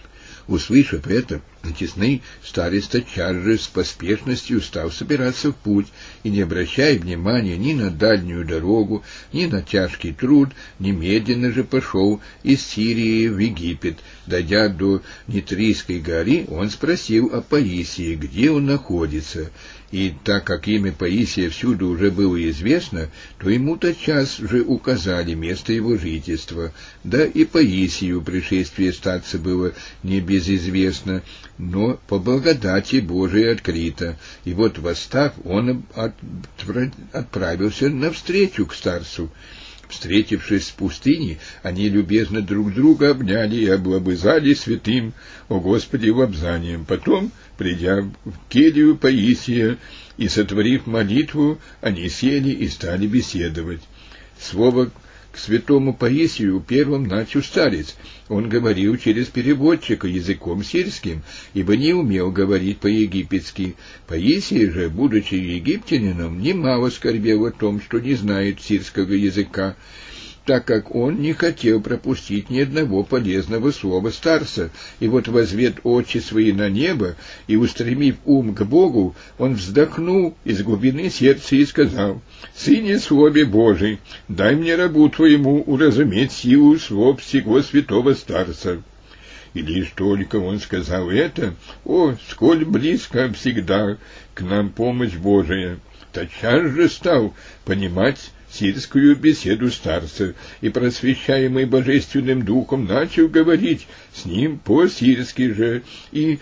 Услышав это, честный старец тотчас же с поспешностью стал собираться в путь, и, не обращая внимания ни на дальнюю дорогу, ни на тяжкий труд, немедленно же пошел из Сирии в Египет. Дойдя до Нитрийской горы, он спросил о Паисии, где он находится. И так как имя Паисия всюду уже было известно, то ему тотчас же указали место его жительства. Да и Паисию пришествие старца было не безизвестно, но по благодати Божией открыто. И вот, восстав, он отправился навстречу к старцу. Встретившись в пустыне, они любезно друг друга обняли и облобызали святым о Господе лобзанием. Потом, придя в келью Паисия и сотворив молитву, они сели и стали беседовать. Слово к святому Паисию первым начал старец. Он говорил через переводчика языком сирским, ибо не умел говорить по-египетски. Паисий же, будучи египтянином, немало скорбел о том, что не знает сирского языка, так как он не хотел пропустить ни одного полезного слова старца. И вот, возвед очи свои на небо и устремив ум к Богу, он вздохнул из глубины сердца и сказал: «Сыне Слове Божий, дай мне рабу Твоему уразуметь силу слов сего святого старца». И лишь только он сказал это, сколь близко всегда к нам помощь Божия, тотчас же стал понимать сирскую беседу старца, и, просвещаемый Божественным Духом, начал говорить с ним по-сирски же, и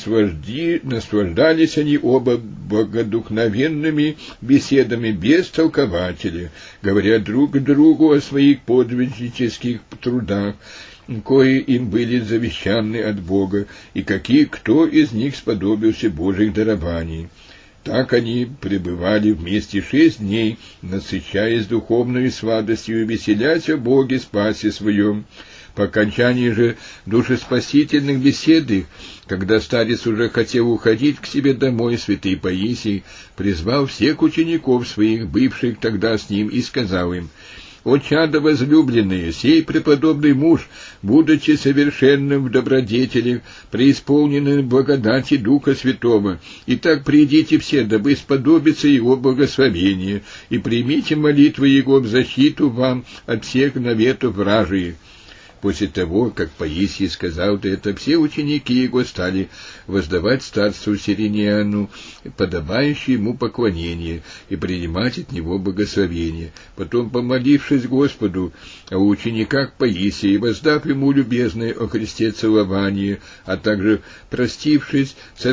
наслаждались они оба богодухновенными беседами без толкователя, говоря друг другу о своих подвижнических трудах, кои им были завещаны от Бога, и кто из них сподобился Божьих дарований. Так они пребывали вместе 6 дней, насыщаясь духовной сладостью и веселясь о Боге спасе своем. По окончании же душеспасительных бесед их, когда старец уже хотел уходить к себе домой, святый Паисий призвал всех учеников своих, бывших тогда с ним, и сказал им: «О чадо возлюбленные, сей преподобный муж, будучи совершенным в добродетелях, преисполненным благодати Духа Святого, итак придите все, дабы сподобиться Его благословения, и примите молитвы Его в защиту вам от всех наветов вражьих». После того, как Паисий сказал это, все ученики его стали воздавать старцу Сирениану подобающее ему поклонение и принимать от него благословение. Потом, помолившись Господу о учениках Паисия и воздав ему любезное о Христе целование, а также простившись со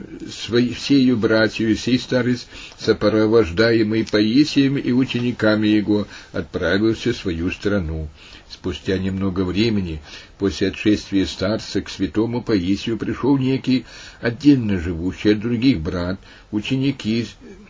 всею братью, сей старец, сопровождаемый Паисием и учениками его, отправился в свою страну. Спустя немного времени, после отшествия старца, к святому Паисию пришел некий отдельно живущий от других брат. Ученики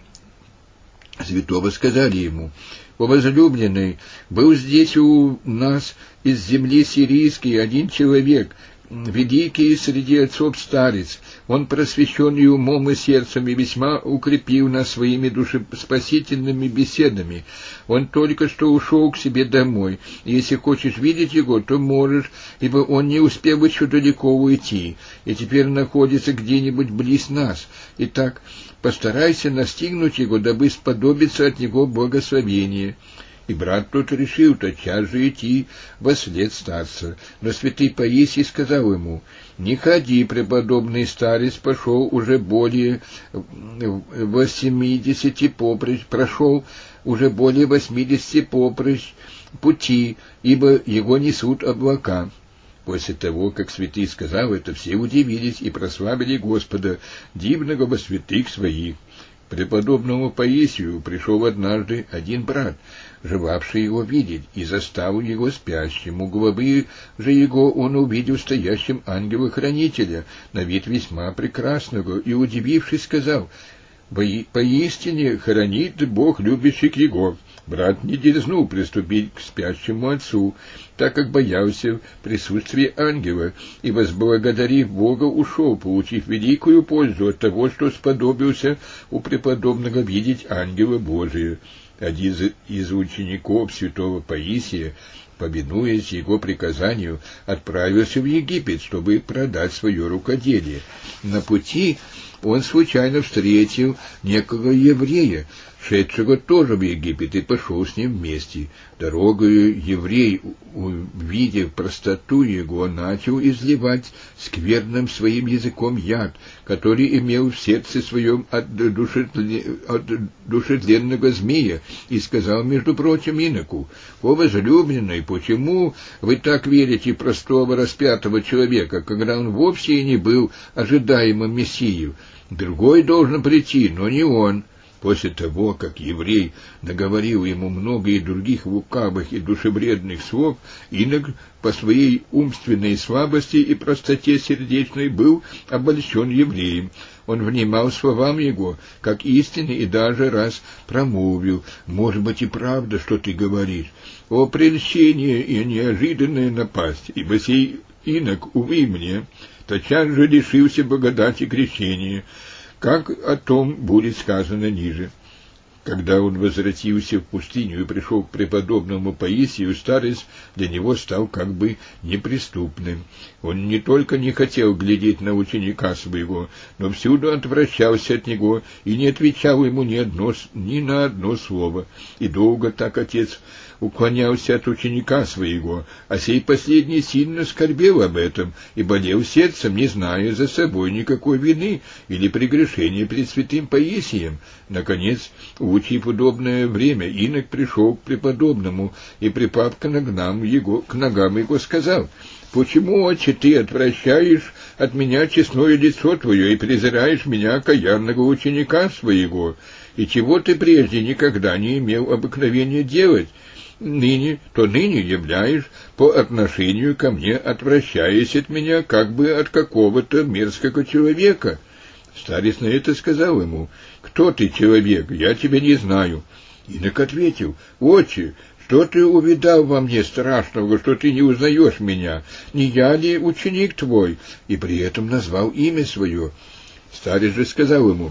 святого сказали ему: «О возлюбленный, был здесь у нас из земли сирийской один человек, великий среди отцов старец. Он просвещен и умом, и сердцем, и весьма укрепил нас своими душеспасительными беседами. Он только что ушел к себе домой. Если хочешь видеть его, то можешь, ибо он не успел еще далеко уйти, и теперь находится где-нибудь близ нас. Итак, постарайся настигнуть его, дабы сподобиться от него благословения». И брат тот решил тотчас же идти вослед старца. Но святый Паисий сказал ему: «Не ходи, преподобный старец прошел уже более 80 поприщ пути, ибо его несут облака». После того, как святый сказал это, все удивились и прославили Господа, дивного во святых своих. К преподобному Паисию пришел однажды один брат, желавший его видеть, и застал его спящим. У главы же его он увидел стоящим ангела-хранителя, на вид весьма прекрасного, и, удивившись, сказал: «Поистине хранит Бог любящих его». Брат не дерзнул приступить к спящему отцу, так как боялся присутствия ангела, и, возблагодарив Бога, ушел, получив великую пользу от того, что сподобился у преподобного видеть ангела Божия. один из учеников святого Паисия, повинуясь его приказанию, отправился в Египет, чтобы продать свое рукоделие. На пути он случайно встретил некого еврея, шедшего тоже в Египет, и пошел с ним вместе. Дорогою еврей, увидев простоту его, начал изливать скверным своим языком яд, который имел в сердце своем от душетленного змея, и сказал, между прочим, иноку: «О, возлюбленный, почему вы так верите в простого распятого человека, когда он вовсе и не был ожидаемым Мессией? Другой должен прийти, но не он». После того, как еврей наговорил ему много и других лукавых и душевредных слов, инок по своей умственной слабости и простоте сердечной был обольщен евреем. Он внимал словам его, как истины, и даже раз промолвил: «Может быть и правда, что ты говоришь? О, прельщение и неожиданная напасть, ибо сей инок, увы мне, тотчас же лишился благодати крещения, как о том будет сказано ниже». Когда он возвратился в пустыню и пришел к преподобному Паисию, старец для него стал как бы неприступным. Он не только не хотел глядеть на ученика своего, но всюду отвращался от него и не отвечал ему ни на одно слово. И долго так отец уклонялся от ученика своего, а сей последний сильно скорбел об этом и болел сердцем, не зная за собой никакой вины или прегрешения пред святым Паисием. Наконец, улучив удобное время, инок пришел к преподобному и, припав к ногам его, сказал: «Почему, отче, ты отвращаешь от меня честное лицо твое и презираешь меня, каянного ученика своего? И чего ты прежде никогда не имел обыкновения делать? Ныне являешь по отношению ко мне, отвращаясь от меня, как бы от какого-то мерзкого человека». Старец на это сказал ему: «Кто ты, человек? Я тебя не знаю». Инок ответил: «Отче, что ты увидал во мне страшного, что ты не узнаешь меня? Не я ли ученик твой?» И при этом назвал имя свое. Старец же сказал ему: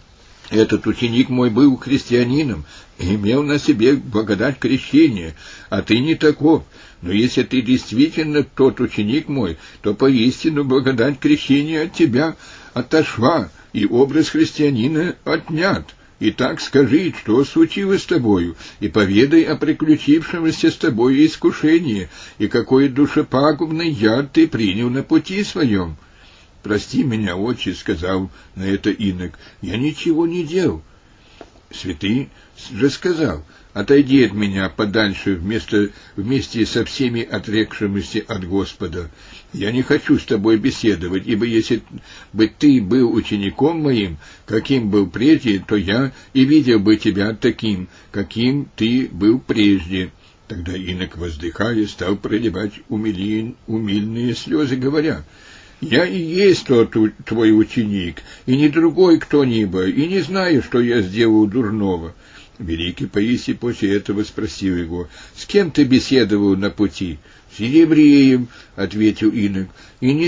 «Этот ученик мой был христианином и имел на себе благодать крещения, а ты не таков. Но если ты действительно тот ученик мой, то поистину благодать крещения от тебя отошла, и образ христианина отнят. Итак, скажи, что случилось с тобою, и поведай о приключившемся с тобой искушении, и какой душепагубный яд ты принял на пути своем». «Прости меня, отче», — сказал на это инок, — «я ничего не делал». Святый же сказал: «Отойди от меня подальше вместе со всеми отрекшимися от Господа. Я не хочу с тобой беседовать, ибо если бы ты был учеником моим, каким был прежде, то я и видел бы тебя таким, каким ты был прежде». Тогда инок, воздыхая, стал проливать умильные слезы, говоря: «Я и есть тот твой ученик, и не другой кто-нибудь, и не знаю, что я сделал дурного». Великий Паисий после этого спросил его: «С кем ты беседовал на пути?» «С евреем», — ответил инок, — «и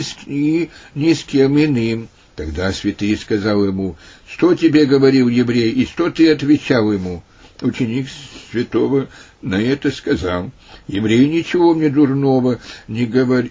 ни с кем иным». Тогда святый сказал ему: «Что тебе говорил еврей, и что ты отвечал ему?» Ученик святого на это сказал: «Еврей ничего мне другого не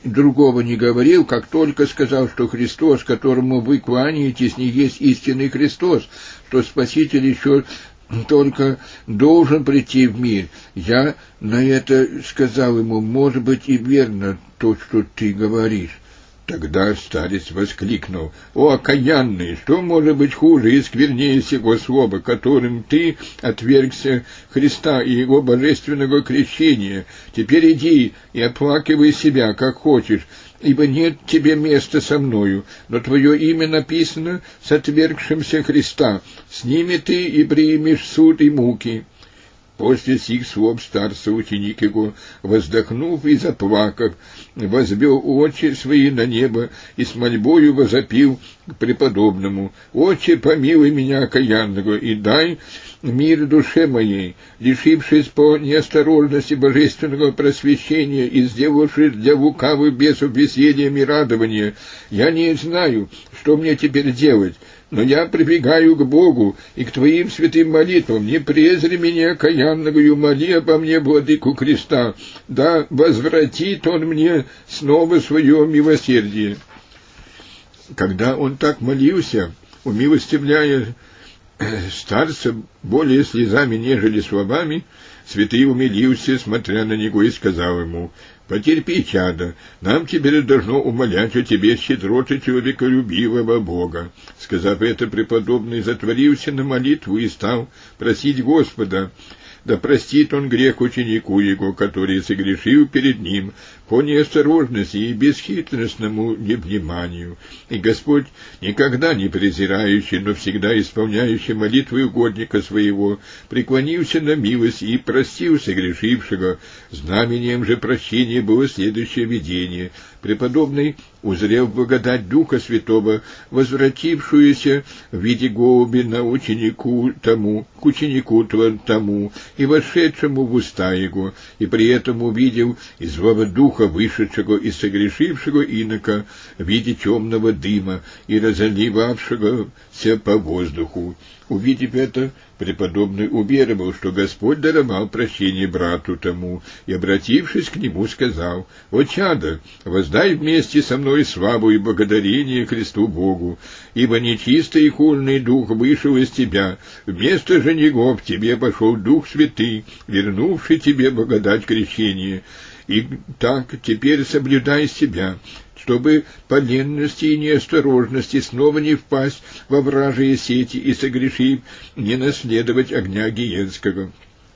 говорил, как только сказал, что Христос, которому вы кланяетесь, не есть истинный Христос, что Спаситель еще только должен прийти в мир». Я на это сказал ему: «Может быть и верно то, что ты говоришь». Тогда старец воскликнул: «О, окаянный, что может быть хуже и сквернее сего слова, которым ты отвергся Христа и его божественного крещения? Теперь иди и оплакивай себя, как хочешь, ибо нет тебе места со мною, но твое имя написано с отвергшимся Христа. С ними ты и примешь суд и муки». После сих слов старца ученик его, воздохнув и заплакав, возвел очи свои на небо и с мольбою возопил к преподобному: «Отче, помилуй меня, окаянного, и дай мир душе моей, лишившись по неосторожности божественного просвещения и сделавшись для лукавых бесов весельем и радования. Я не знаю, что мне теперь делать. но я прибегаю к Богу и к Твоим святым молитвам. Не презри меня, окаянного, моли обо мне, владыку креста, да возвратит он мне снова свое милосердие». Когда он так молился, умилостивляя старца более слезами, нежели словами, святый умилился, смотря на него, и сказал ему: «Потерпи, чадо, нам теперь должно умолять о тебе щедроты человеколюбивого Бога». Сказав это, преподобный затворился на молитву и стал просить Господа, да простит он грех ученику его, который согрешил перед ним по неосторожности и бесхитростному невниманию. И Господь, никогда не презирающий, но всегда исполняющий молитвы угодника своего, преклонился на милость и простил согрешившего. Знамением же прощения было следующее видение. Преподобный узрел благодать Духа Святого, возвратившуюся в виде голуби к ученику тому, и вошедшему в уста его, и при этом увидел и злого духа, вышедшего из согрешившего инока в виде темного дыма и разливавшегося по воздуху. Увидев это, преподобный уверовал, что Господь даровал прощение брату тому, и, обратившись к нему, сказал: «О, чадо, воздай вместе со мной славу и благодарение Христу Богу, ибо нечистый и хульный дух вышел из тебя, вместо же него в тебе пошел Дух Святый, вернувший тебе благодать крещения. И так теперь соблюдай себя, чтобы по ленности и неосторожности снова не впасть во вражьи сети и, согрешив, не наследовать огня гиенского».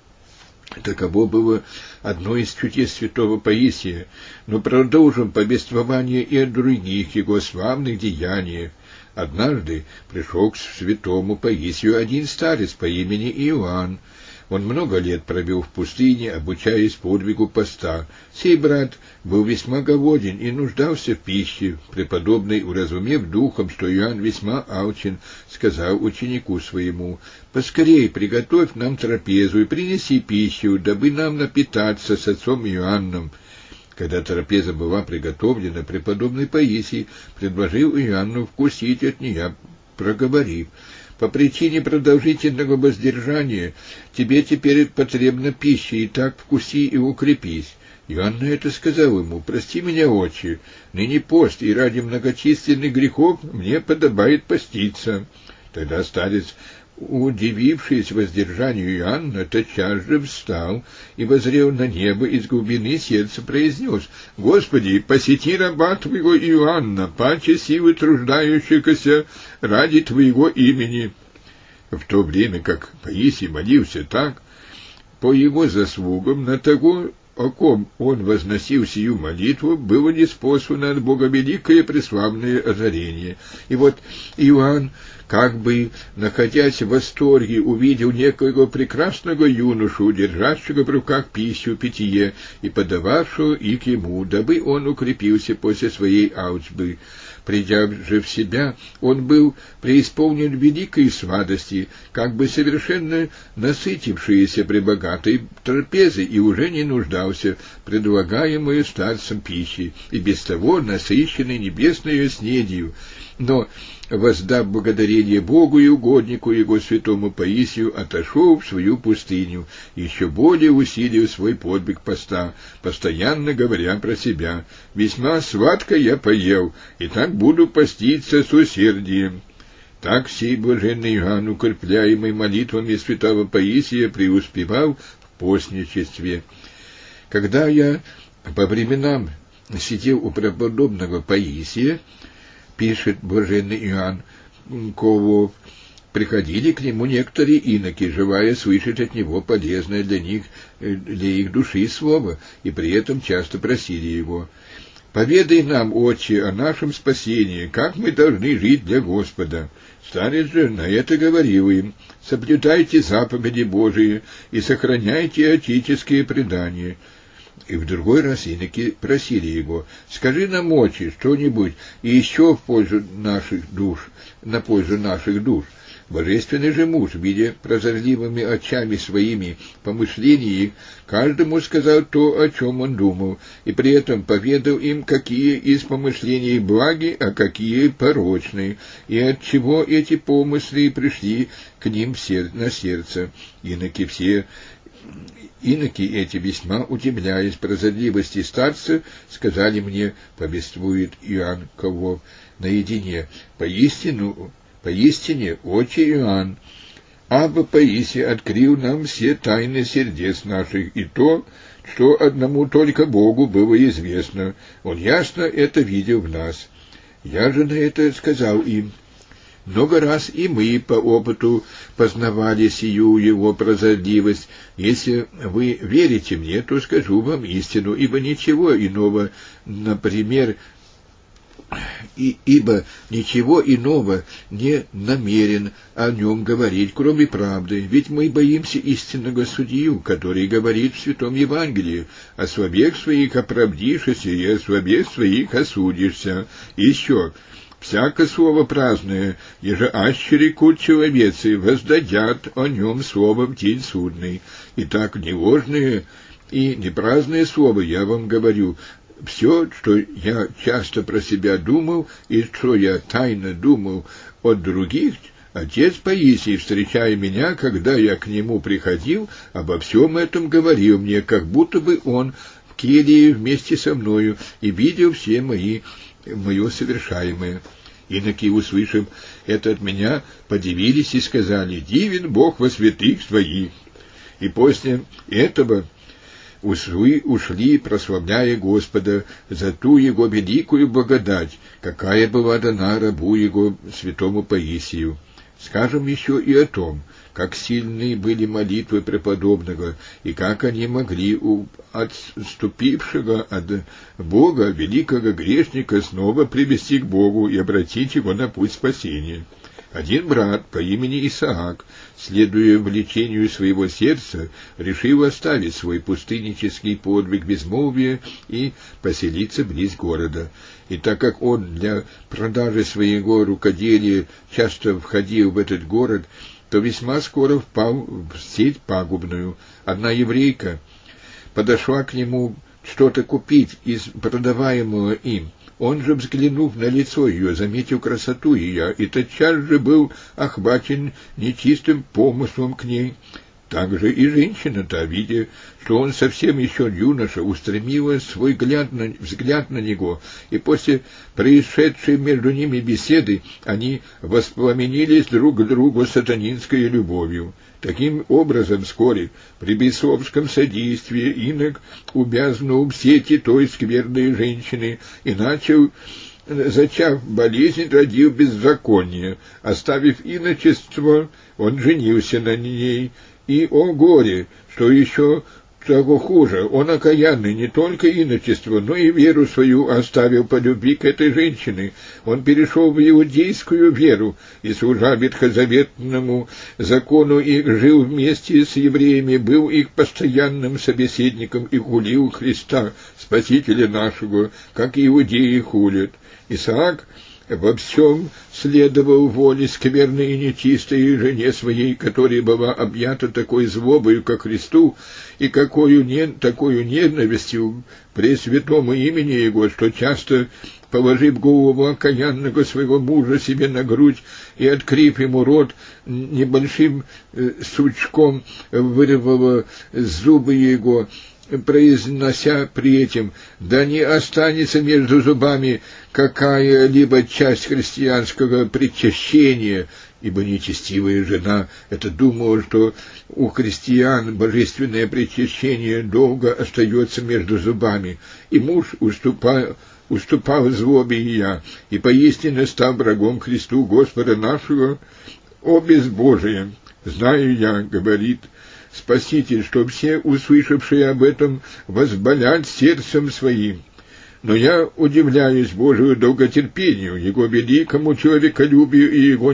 Таково было одно из чудес святого Паисия, но продолжим повествование и о других его славных деяниях. Однажды пришел к святому Паисию один старец по имени Иоанн. Он много лет провел в пустыне, обучаясь подвигу поста. Сей брат был весьма голоден и нуждался в пище. Преподобный, уразумев духом, что Иоанн весьма алчен, сказал ученику своему: «Поскорей приготовь нам трапезу и принеси пищу, дабы нам напитаться с отцом Иоанном». Когда трапеза была приготовлена, преподобный Паисий предложил Иоанну вкусить от нее, проговорив: «По причине продолжительного воздержания тебе теперь потребна пища, и так вкуси и укрепись». Иоанн на это сказал ему: «Прости меня, отче, ныне пост, и ради многочисленных грехов мне подобает поститься». Тогда старец, удивившись воздержанию Иоанна, тотчас же встал и, воззрев на небо, из глубины сердца произнес: «Господи, посети раба Твоего Иоанна, паче силы труждающихся ради Твоего имени». В то время как Паисий молился так, по его заслугам, на того, о ком он возносил сию молитву, было ниспослано от Бога великое преславное озарение. И вот Иоанн, как бы находясь в восторге, увидел некоего прекрасного юношу, держащего в руках пищу, питье, и подававшего их ему, дабы он укрепился после своей алчбы. Придя же в себя, он был преисполнен великой сладости, как бы совершенно насытившийся при богатой трапезе, и уже не нуждался в предлагаемой старцем пищи, и без того насыщенный небесною снедью. Но, воздав благодарение Богу и угоднику его святому Паисию, отошел в свою пустыню, еще более усилив свой подвиг поста, постоянно говоря про себя: «Весьма сладко я поел, и так буду поститься с усердием». Так сей блаженный Иоанн, укрепляемый молитвами святого Паисия, преуспевал в постничестве. Когда я по временам сидел у преподобного Паисия, пишет блаженный Иоанн Колов, приходили к нему некоторые иноки, желая слышать от него полезное для их души слово, и при этом часто просили его: «Поведай нам, отче, о нашем спасении, как мы должны жить для Господа». Старец же на это говорил им: «Соблюдайте заповеди Божии и сохраняйте отеческие предания». И в другой раз иноки просили его: «Скажи нам, отче, что-нибудь и еще в пользу наших душ, на пользу наших душ». Божественный же муж, видя прозорливыми очами своими помышления их, каждому сказал то, о чем он думал, и при этом поведал им, какие из помышлений благи, а какие порочные, и от чего эти помыслы пришли к ним на сердце. Иноки эти, весьма удивляясь прозорливости старца, сказали мне, повествует Иоанн Кавов наедине: поистине, отче Иоанн, Абба Паисий открыл нам все тайны сердец наших, и то, что одному только Богу было известно. Он ясно это видел в нас. Я же на это сказал им: много раз и мы по опыту познавали сию его прозорливость. Если вы верите мне, то скажу вам истину, ибо ничего иного не намерен о нем говорить, кроме правды. Ведь мы боимся истинного судью, который говорит в Святом Евангелии: о словах своих оправдишься, и о словах своих осудишься. И еще: всякое слово праздное, еже аще рекут человецы, воздадят о нем слово в день судный. Итак, не ложное и не праздное слово я вам говорю. Все, что я часто про себя думал, и что я тайно думал от других, отец Паисий, встречая меня, когда я к нему приходил, обо всем этом говорил мне, как будто бы он в келье вместе со мною и видел все мое совершаемое. Иноки, услышав это от меня, подивились и сказали: «Дивен Бог во святых своих». И после этого ушли, прославляя Господа за ту Его великую благодать, какая была дана рабу Его, святому Паисию. Скажем еще и о том, как сильны были молитвы преподобного, и как они могли отступившего от Бога великого грешника снова привести к Богу и обратить его на путь спасения. Один брат по имени Исаак, следуя влечению своего сердца, решил оставить свой пустыннический подвиг безмолвия и поселиться близ города. И так как он для продажи своего рукоделия часто входил в этот город, то весьма скоро впал в сеть пагубную. Одна еврейка подошла к нему что-то купить из продаваемого им. Он же, взглянув на лицо ее, заметил красоту ее, и тотчас же был охвачен нечистым помыслом к ней. Также и женщина-то, видя, что он совсем еще юноша, устремила свой взгляд на него, и после происшедшей между ними беседы они воспламенились друг к другу сатанинской любовью. Таким образом, вскоре, при бесовском содействии, инок увязнул в сети той скверной женщины и начал, зачав болезнь, родил беззаконие. Оставив иночество, он женился на ней, и, о горе, что еще того хуже, он окаянный не только иночество, но и веру свою оставил по любви к этой женщине. Он перешел в иудейскую веру и, служа ветхозаветному закону, и жил вместе с евреями, был их постоянным собеседником и хулил Христа, Спасителя нашего, как иудеи хулят. Исаак во всем следовал воле скверной и нечистой жене своей, которая была объята такой злобою ко Христу и такою ненавистью при святому имени Его, что часто, положив голову окаянного своего мужа себе на грудь и, открыв ему рот, небольшим сучком вырвала зубы его, произнося при этом: «Да не останется между зубами какая-либо часть христианского причащения», ибо нечестивая жена это думала, что у христиан божественное причащение долго остается между зубами, и муж уступал злобе ее, и поистине стал врагом Христу Господа нашего. «О безбожие! Знаю я, — говорит Спаситель, — что все, услышавшие об этом, возболят сердцем своим. Но я удивляюсь Божию долготерпению, Его великому человеколюбию и Его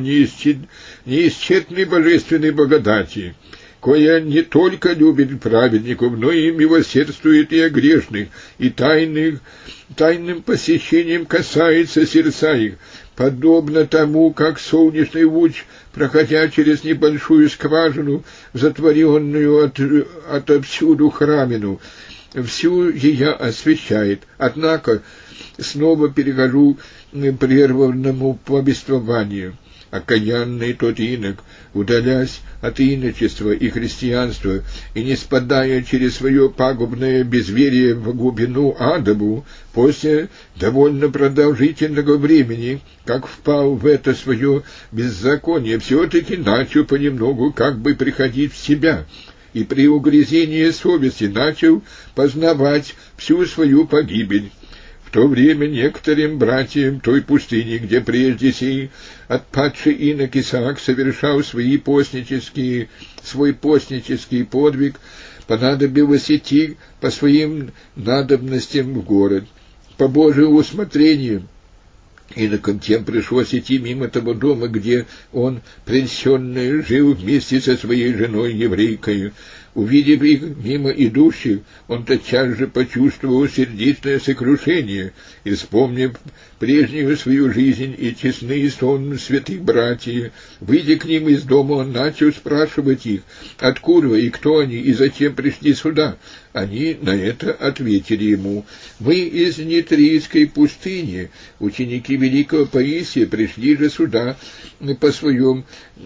неисчетной божественной благодати, коя не только любит праведников, но и милосердствует и о грешных, и тайным посещением касается сердца их. подобно тому, как солнечный луч, проходя через небольшую скважину, затворенную отовсюду храмину, всю ее освещает. Однако снова перехожу к прерванному повествованию. Окаянный тот инок, удалясь от иночества и христианства и не спадая через свое пагубное безверие в глубину адову, после довольно продолжительного времени, как впал в это свое беззаконие, все-таки начал понемногу как бы приходить в себя, и при угрызении совести начал познавать всю свою погибель. В то время некоторым братьям той пустыни, где прежде сей отпадший инок Исаак совершал свой постнический подвиг, понадобилось идти по своим надобностям в город. По Божьему усмотрению инокам тем пришлось идти мимо того дома, где он, пренесенный, жил вместе со своей женой еврейкой. Увидев их мимо идущих, он тотчас же почувствовал сердечное сокрушение, и, вспомнив прежнюю свою жизнь и честный сон святых братьев, выйдя к ним из дома, он начал спрашивать их, откуда и кто они, и зачем пришли сюда. Они на это ответили ему: «Мы из Нитрийской пустыни, ученики великого Паисия, пришли же сюда по своим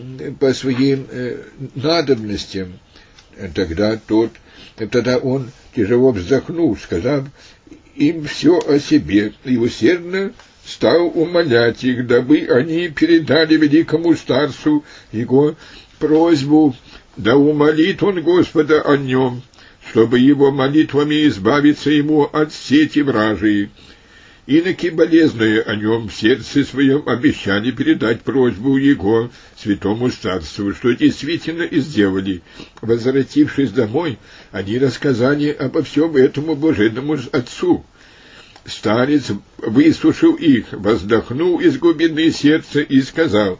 надобностям». Тогда он, тяжело вздохнул, сказав им все о себе, и усердно стал умолять их, дабы они передали великому старцу его просьбу, да умолит он Господа о нем, чтобы его молитвами избавиться ему от сети вражьей. Иноки, болезные о нем в сердце своем, обещали передать просьбу его святому старцу, что действительно и сделали. Возвратившись домой, они рассказали обо всем этому блаженному отцу. Старец выслушал их, вздохнул из глубины сердца и сказал: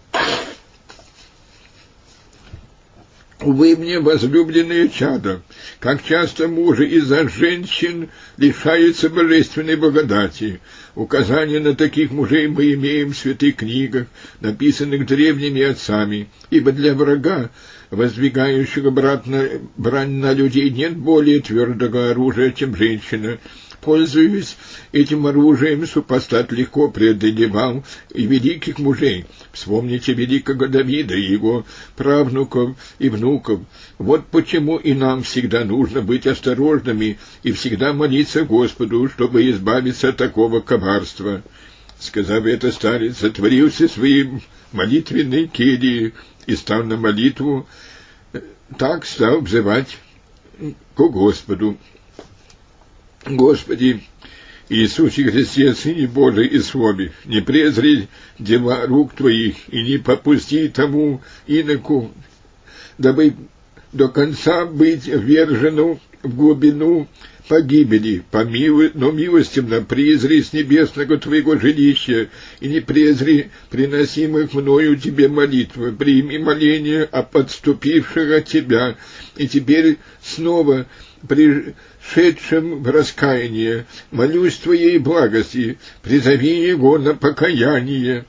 «Увы мне, возлюбленные чада, как часто мужи из-за женщин лишаются божественной благодати. Указания на таких мужей мы имеем в святых книгах, написанных древними отцами, ибо для врага, воздвигающего брань на людей, нет более твердого оружия, чем женщина. Пользуясь этим оружием, супостат легко преодолевал и великих мужей. Вспомните великого Давида и его правнуков и внуков. Вот почему и нам всегда нужно быть осторожными и всегда молиться Господу, чтобы избавиться от такого коварства». Сказав это, старец затворился своим молитвенной кельей и, став на молитву, так стал взывать к Господу: «Господи, Иисусе Христе, Сыне Божий и Слове, не презри дела рук Твоих и не попусти тому иноку, дабы до конца быть ввержену в глубину погибели, но милостивно презри с небесного Твоего жилища и не презри приносимых мною Тебе молитвы, прими моление о подступивших от Тебя, и теперь снова пришедшим в раскаяние, молюсь Твоей благости, призови его на покаяние».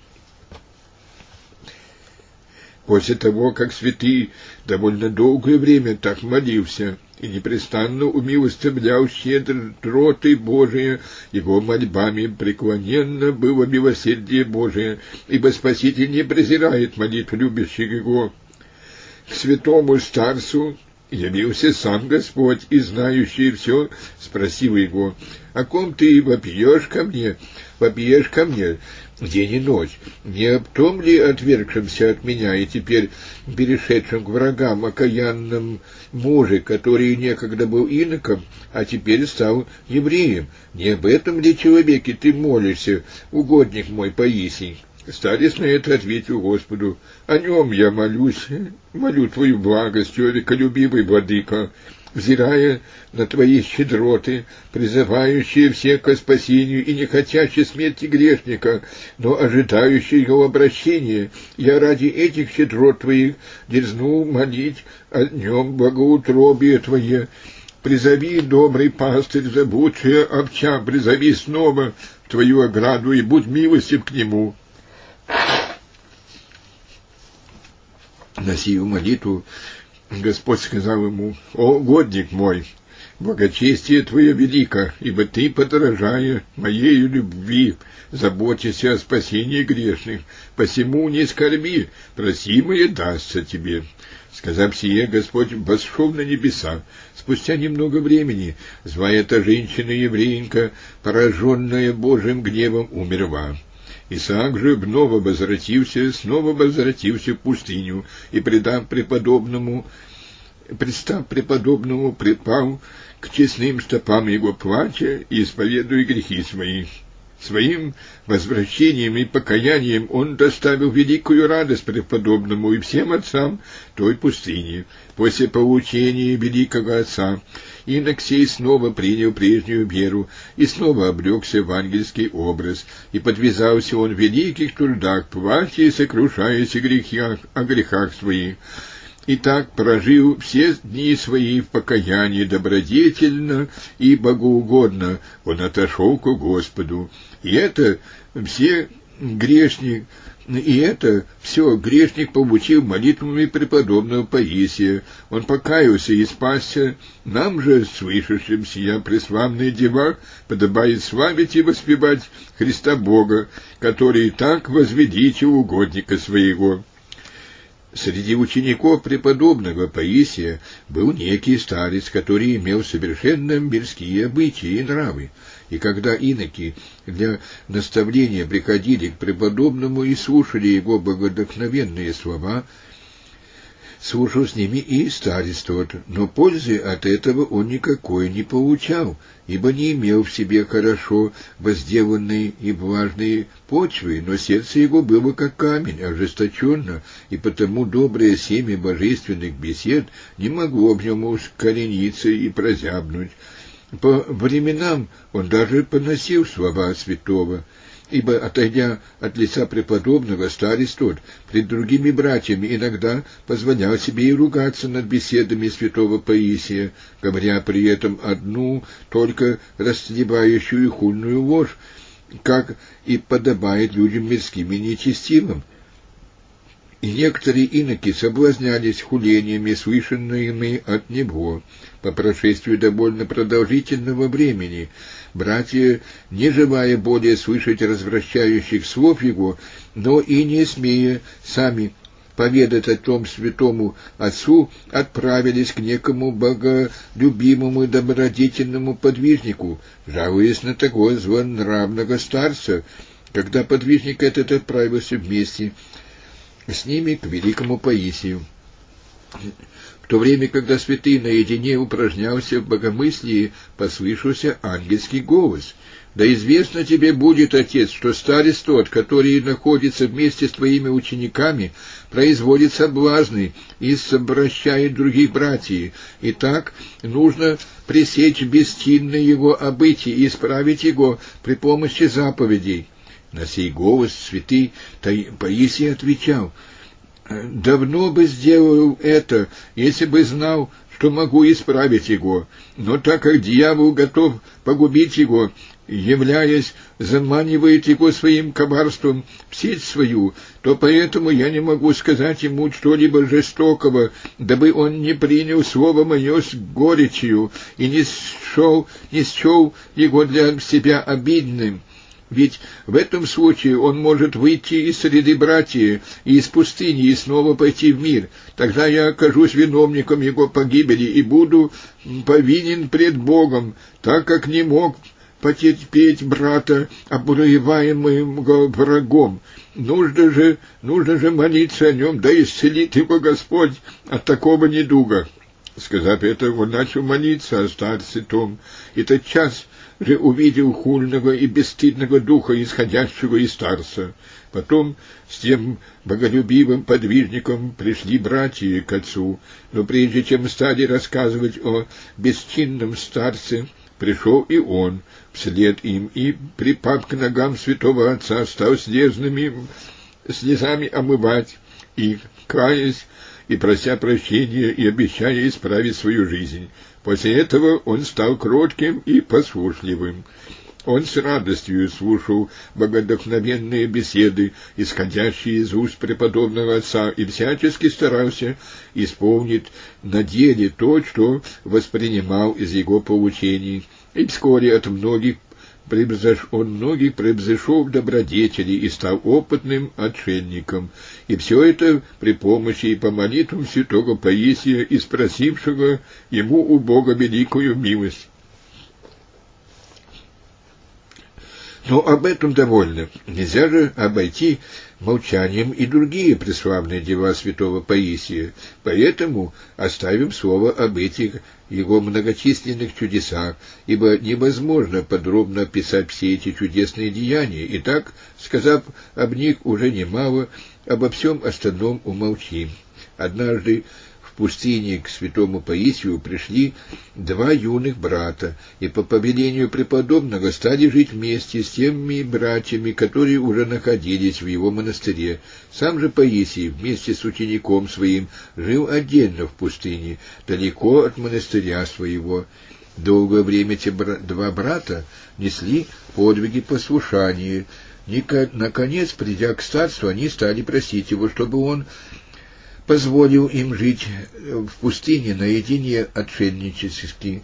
После того, как святый довольно долгое время так молился и непрестанно умилостивлял щедроты Божие, его мольбами преклоненно было милосердие Божие, ибо Спаситель не презирает молитв любящих его. К святому старцу явился сам Господь, и знающий все спросил его: «О ком ты вопиешь ко мне день и ночь? Не об том ли отвергшемся от меня и теперь перешедшем к врагам окаянном муже, который некогда был иноком, а теперь стал евреем? Не об этом ли человеке ты молишься, угодник мой Паисий?» Старец на это ответил Господу: «О нем я молю Твою благость, о веколюбивый владыка, взирая на Твои щедроты, призывающие всех ко спасению и не хотящие смерти грешника, но ожидающие его обращения. Я ради этих щедрот Твоих дерзнул молить о нем благоутробие Твое. Призови, добрый пастырь, заблудшая овца, призови снова в Твою ограду и будь милостив к нему». На сию молитву Господь сказал ему: «О, угодник мой, благочестие твое велико, ибо ты, подражая моей любви, заботишься о спасении грешных, посему не скорби, просимое дастся тебе». Сказав сие, Господь восшел на небеса. Спустя немного времени злая эта женщина-евреинка, пораженная Божьим гневом, умерла. Исаак же снова возвратился в пустыню, и, припав преподобному, припал к честным стопам его, плача и исповедуя грехи свои. Своим возвращением и покаянием он доставил великую радость преподобному и всем отцам той пустыни. После поучения великого отца инок сей снова принял прежнюю веру и снова облегся в ангельский образ, и подвязался он в великих трудах, плача и сокрушаясь о грехах своих. И так прожил все дни свои в покаянии добродетельно и богоугодно, он отошел к Господу. И это все грешник получил молитвами преподобного Паисия. Он покаялся и спасся. Нам же, слышащим сия преславные дела, подобает славить и воспевать Христа Бога, который так возвеличил угодника своего. Среди учеников преподобного Паисия был некий старец, который имел совершенно мирские обычаи и нравы. И когда иноки для наставления приходили к преподобному и слушали его богодухновенные слова, слушал с ними и старец тот, но пользы от этого он никакой не получал, ибо не имел в себе хорошо возделанной и влажной почвы, но сердце его было как камень, ожесточенно, и потому доброе семя божественных бесед не могло в нем ускорениться и прозябнуть. По временам он даже поносил слова святого, ибо, отойдя от лица преподобного, старец тот пред другими братьями иногда позволял себе и ругаться над беседами святого Паисия, говоря при этом одну только растлевающую и хульную ложь, как и подобает людям мирским и нечестивым. И некоторые иноки соблазнялись хулениями, слышанными от него. По прошествию довольно продолжительного времени братья, не желая более слышать развращающих слов его, но и не смея сами поведать о том святому отцу, отправились к некому боголюбимому и добродетельному подвижнику, жалуясь на того злонравного старца. Когда подвижник этот отправился вместе с ними к великому Паисию, в то время, когда святый наедине упражнялся в богомыслии, послышался ангельский голос: «Да известно тебе будет, отец, что старец тот, который находится вместе с твоими учениками, производит соблазны и совращает других братьев. Итак, нужно пресечь бесстильное его обычай и исправить его при помощи заповедей». На сей голос святый Паисий отвечал: «Давно бы сделал это, если бы знал, что могу исправить его. Но так как дьявол готов погубить его, являясь, заманивает его своим коварством в сеть свою, то поэтому я не могу сказать ему что-либо жестокого, дабы он не принял слово мое с горечью и не счел его для себя обидным. Ведь в этом случае он может выйти из среды братьев и из пустыни и снова пойти в мир. Тогда я окажусь виновником его погибели и буду повинен пред Богом, так как не мог потерпеть брата, обуреваемого врагом. Нужно же молиться о нем, да исцелит его Господь от такого недуга». Сказав это, он начал молиться о старце том, и тотчас же увидел хульного и бесстыдного духа, исходящего из старца. Потом с тем боголюбивым подвижником пришли братья к отцу, но прежде чем стали рассказывать о бесчинном старце, пришел и он вслед им, и, припав к ногам святого отца, стал слезами омывать их, каясь и прося прощения и обещая исправить свою жизнь. После этого он стал кротким и послушливым. Он с радостью слушал богодухновенные беседы, исходящие из уст преподобного отца, и всячески старался исполнить на деле то, что воспринимал из его поучений. И вскоре он многих превзошел в добродетели и стал опытным отшельником. И все это при помощи и по молитвам святого Паисия, и спросившего ему у Бога великую милость. Но об этом довольно. Нельзя же обойти молчанием и другие преславные дела святого Паисия. Поэтому оставим слово об этих его многочисленных чудесах, ибо невозможно подробно описать все эти чудесные деяния. И так, сказав об них уже немало, обо всем остальном умолчим. Однажды в пустыне к святому Паисию пришли два юных брата, и по повелению преподобного стали жить вместе с теми братьями, которые уже находились в его монастыре. Сам же Паисий вместе с учеником своим жил отдельно в пустыне, далеко от монастыря своего. Долгое время эти два брата несли подвиги послушания. Наконец, придя к старцу, они стали просить его, чтобы он позволил им жить в пустыне наедине отшельнически.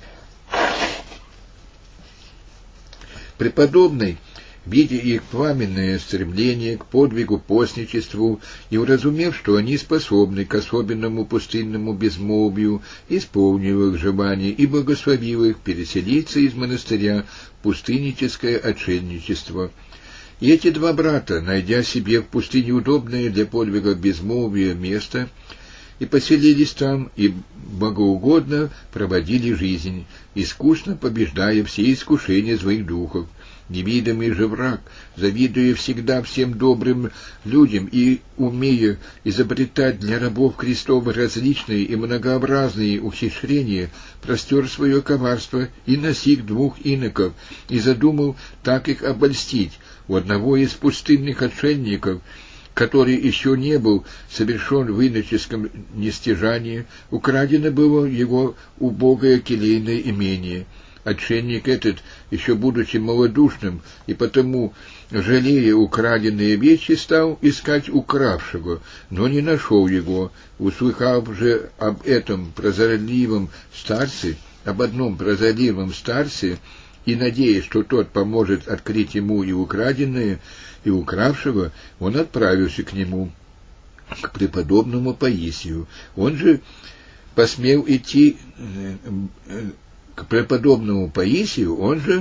Преподобный, видя их пламенное стремление к подвигу постничеству и уразумев, что они способны к особенному пустынному безмолвию, исполнил их желание и благословил их переселиться из монастыря в пустынническое отшельничество. И эти два брата, найдя себе в пустыне удобное для подвига безмолвия место, и поселились там, и богоугодно проводили жизнь, искусно побеждая все искушения своих духов. Невидимый же враг, завидуя всегда всем добрым людям и умея изобретать для рабов Христовых различные и многообразные ухищрения, простер свое коварство и настиг двух иноков, и задумал так их обольстить. У одного из пустынных отшельников, который еще не был совершен в иноческом нестяжании, украдено было его убогое келейное имение. Отшельник этот, еще будучи малодушным и потому, жалея украденные вещи, стал искать укравшего, но не нашел его. Услыхав же об одном прозорливом старце, и, надеясь, что тот поможет открыть ему и украденное, и укравшего, он отправился к нему, к преподобному Паисию. Он же посмел идти к преподобному Паисию,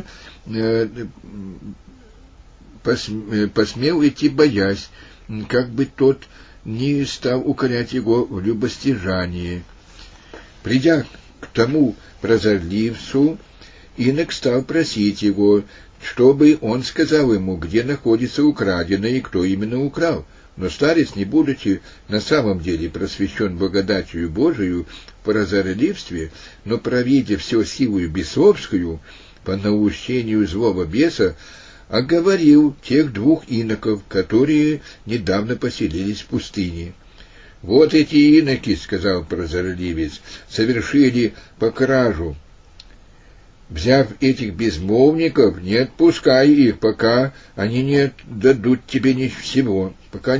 посмел идти, боясь, как бы тот не стал укорять его в любостяжании. Придя к тому прозорливцу, инок стал просить его, чтобы он сказал ему, где находится украденное и кто именно украл. Но старец, не будучи на самом деле просвещен благодатью Божию в прозорливстве, но провидя все силою бесовскую, по наущению злого беса, оговорил тех двух иноков, которые недавно поселились в пустыне. «Вот эти иноки, — сказал прозорливец, — совершили покражу. Взяв этих безмолвников, не отпускай их, пока они не дадут тебе всего.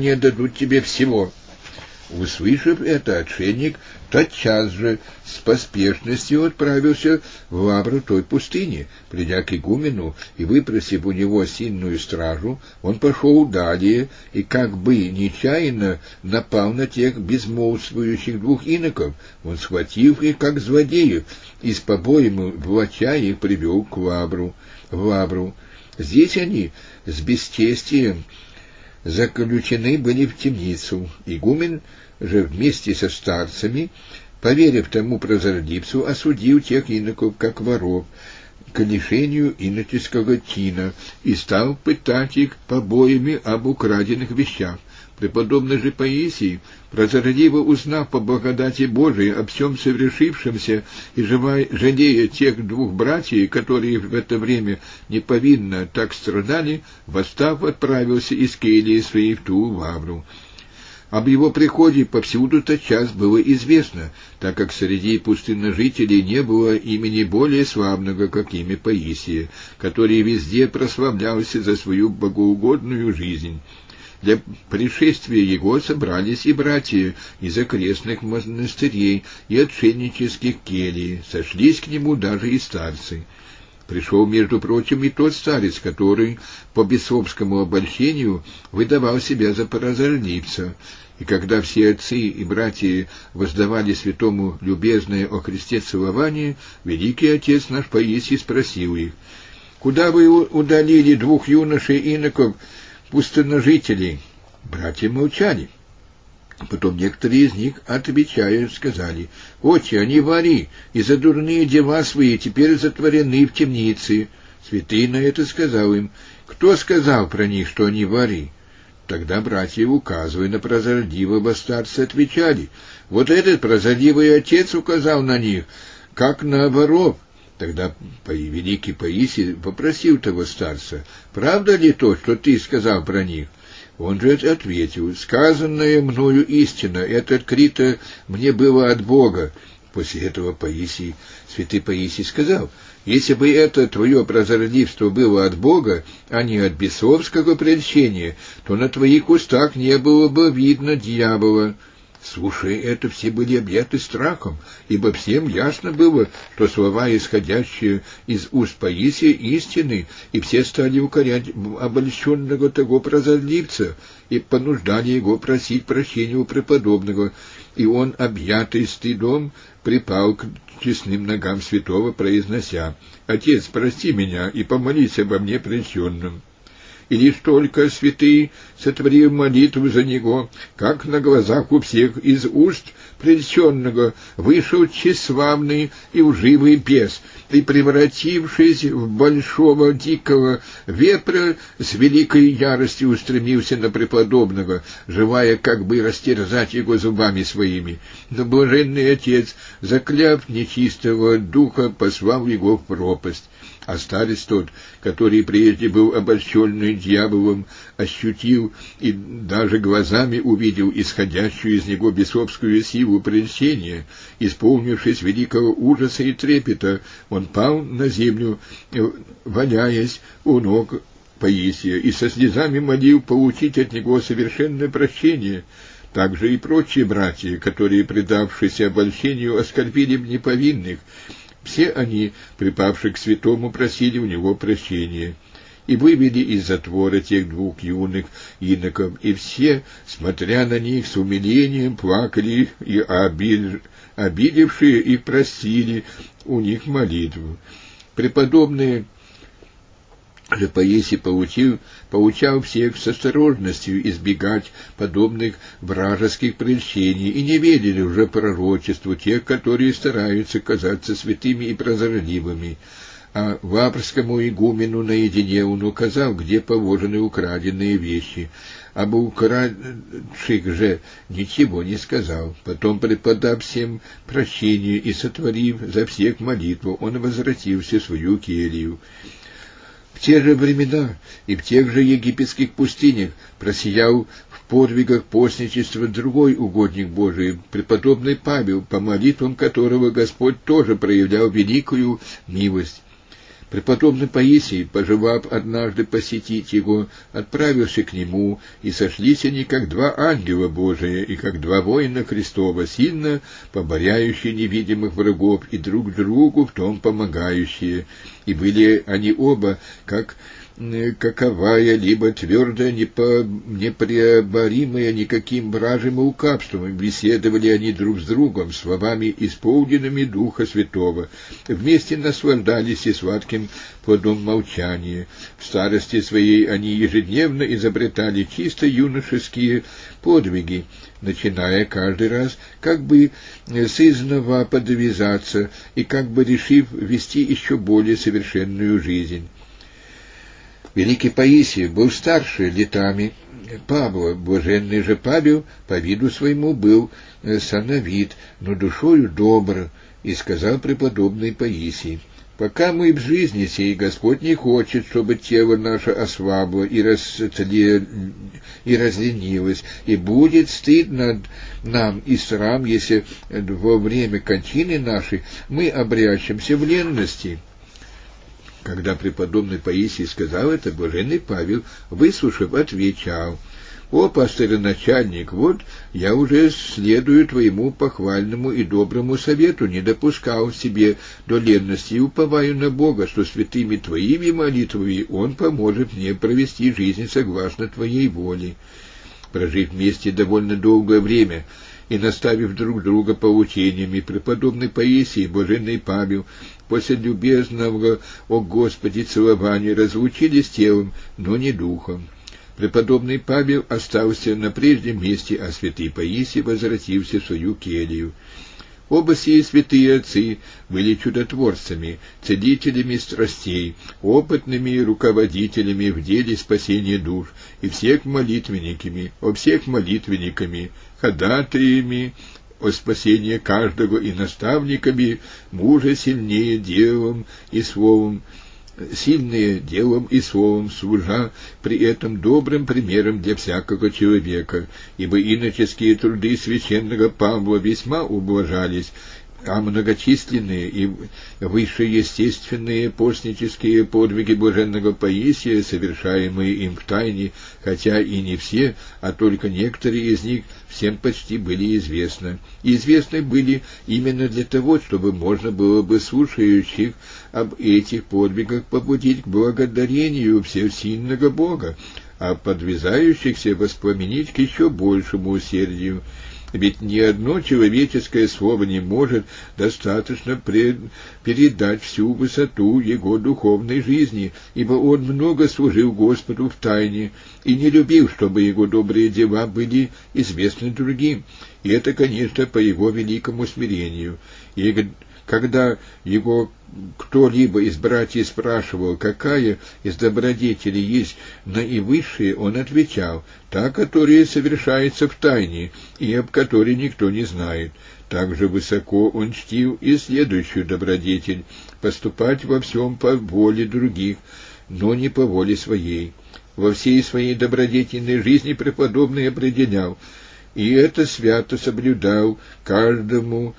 Услышав это, отшельник тотчас же с поспешностью отправился в лавру той пустыни. Придя к игумену и выпросив у него сильную стражу, он пошел далее и как бы нечаянно напал на тех безмолвствующих двух иноков. Он, схватив их как злодеев, и с побоем влача их привел в лавру. Здесь они с бесчестием заключены были в темницу. Игумен же вместе со старцами, поверив тому прозорливцу, осудил тех иноков как воров к лишению иноческого чина и стал пытать их побоями об украденных вещах. Преподобный же Паисий, прозорливо узнав по благодати Божией о всем совершившемся и жалея тех двух братьев, которые в это время неповинно так страдали, восстав, отправился из келии своей в ту лавру. Об его приходе повсюду тотчас было известно, так как среди пустынножителей не было имени более славного, как имя Паисия, который везде прославлялся за свою богоугодную жизнь. Для пришествия его собрались и братья из окрестных монастырей и отшельнических келий, сошлись к нему даже и старцы. Пришел, между прочим, и тот старец, который по бесовскому обольщению выдавал себя за прозорливца. И когда все отцы и братья воздавали святому любезное о Христе целование, великий отец наш Паисий спросил их: «Куда вы удалили 2 юношей-иноков, пустынножителей?» Братья молчали. Потом некоторые из них, отвечая, сказали: «Отче, они вори, и за дурные дела свои теперь затворены в темнице». Святый на это сказал им: «Кто сказал про них, что они вори?» Тогда братья, указывая на прозорливого старца, отвечали: «Вот этот прозорливый отец указал на них, как на воров». Тогда великий Паисий попросил того старца: «Правда ли то, что ты сказал про них?» Он же ответил: «Сказанное мною истина, это открыто мне было от Бога». После этого святый Паисий сказал: «Если бы это твое прозорливство было от Бога, а не от бесовского прельщения, то на твоих устах не было бы видно дьявола». Слушая это, все были объяты страхом, ибо всем ясно было, что слова, исходящие из уст Паисия, истины, и все стали укорять обольщенного того прозорливца и понуждали его просить прощения у преподобного, и он, объятый стыдом, припал к честным ногам святого, произнося: «Отец, прости меня и помолись обо мне прельщенном». И лишь только святый, сотворив молитву за него, как на глазах у всех из уст прельщенного вышел тщеславный и лживый бес, и, превратившись в большого дикого вепря, с великой яростью устремился на преподобного, желая как бы растерзать его зубами своими. Но блаженный отец, закляв нечистого духа, послал его в пропасть. А старец тот, который прежде был обольщенный дьяволом, ощутил и даже глазами увидел исходящую из него бесовскую силу прельщения. Исполнившись великого ужаса и трепета, он пал на землю, валяясь у ног Паисия, и со слезами молил получить от него совершенное прощение. Также и прочие братья, которые, предавшись обольщению, оскорбили неповинных, все они, припавшие к святому, просили у него прощения. И вывели из затвора тех 2 юных иноков, и все, смотря на них с умилением, плакали, и обидевшие их просили у них молитву. Преподобный же Паисий поучал всех с осторожностью избегать подобных вражеских прельщений, и не верили уже пророчеству тех, которые стараются казаться святыми и прозорливыми. А вапрскому игумену наедине он указал, где положены украденные вещи. Об украдших же ничего не сказал. Потом, преподав всем прощение и сотворив за всех молитву, он возвратился в свою келью. В те же времена и в тех же египетских пустынях просиял в подвигах постничества другой угодник Божий, преподобный Павел, по молитвам которого Господь тоже проявлял великую милость. Преподобный Паисий, пожелав однажды посетить его, отправился к нему, и сошлись они как 2 ангела Божия и как 2 воина Христова, сильно поборяющие невидимых врагов и друг другу в том помогающие. И были они оба, как каковая, либо твердая, непреоборимая никаким вражьим лукавством. Беседовали они друг с другом словами, исполненными Духа Святого. Вместе наслаждались и сладким плодом молчания. В старости своей они ежедневно изобретали чисто юношеские подвиги, начиная каждый раз как бы сызнова подвязаться и как бы решив вести еще более совершенную жизнь. Великий Паисий был старше летами Павла, блаженный же Павел по виду своему был сановит, но душою добр, и сказал преподобный Паисий: Пока мы в жизни сей, Господь не хочет, чтобы тело наше ослабло и разленилось, и будет стыдно нам и срам, если во время кончины нашей мы обрящемся в ленности». Когда преподобный Паисий сказал это, блаженный Павел, выслушав, отвечал: «О, пастырь-начальник, вот я уже следую твоему похвальному и доброму совету, не допускал в себе до ленности и уповаю на Бога, что святыми твоими молитвами Он поможет мне провести жизнь согласно твоей воле». Прожив вместе довольно долгое время и наставив друг друга поучениями, преподобный Паисий и блаженный Павел после любезного «О Господи» целования разлучились телом, но не духом. Преподобный Павел остался на прежнем месте, а святый Паисий возвратился в свою келью. Оба сии святые отцы были чудотворцами, целителями страстей, опытными руководителями в деле спасения душ, и всех молитвенниками, ходатаями о спасении каждого и наставниками мужа сильнее делом и словом, служа при этом добрым примером для всякого человека, ибо иноческие труды священного Павла весьма ублажались, а многочисленные и высшеестественные постнические подвиги блаженного Паисия, совершаемые им в тайне, хотя и не все, а только некоторые из них, всем почти были известны. И известны были именно для того, чтобы можно было бы слушающих об этих подвигах побудить к благодарению всесильного Бога, а подвязающихся воспламенить к еще большему усердию. Ведь ни одно человеческое слово не может достаточно передать всю высоту его духовной жизни, ибо он много служил Господу в тайне и не любил, чтобы его добрые дела были известны другим. И это, конечно, по его великому смирению. И когда его кто-либо из братьев спрашивал, какая из добродетелей есть наивысшая, он отвечал: та, которая совершается в тайне и об которой никто не знает. Также высоко он чтил и следующую добродетель — поступать во всем по воле других, но не по воле своей. Во всей своей добродетельной жизни преподобный определял, и это свято соблюдал каждому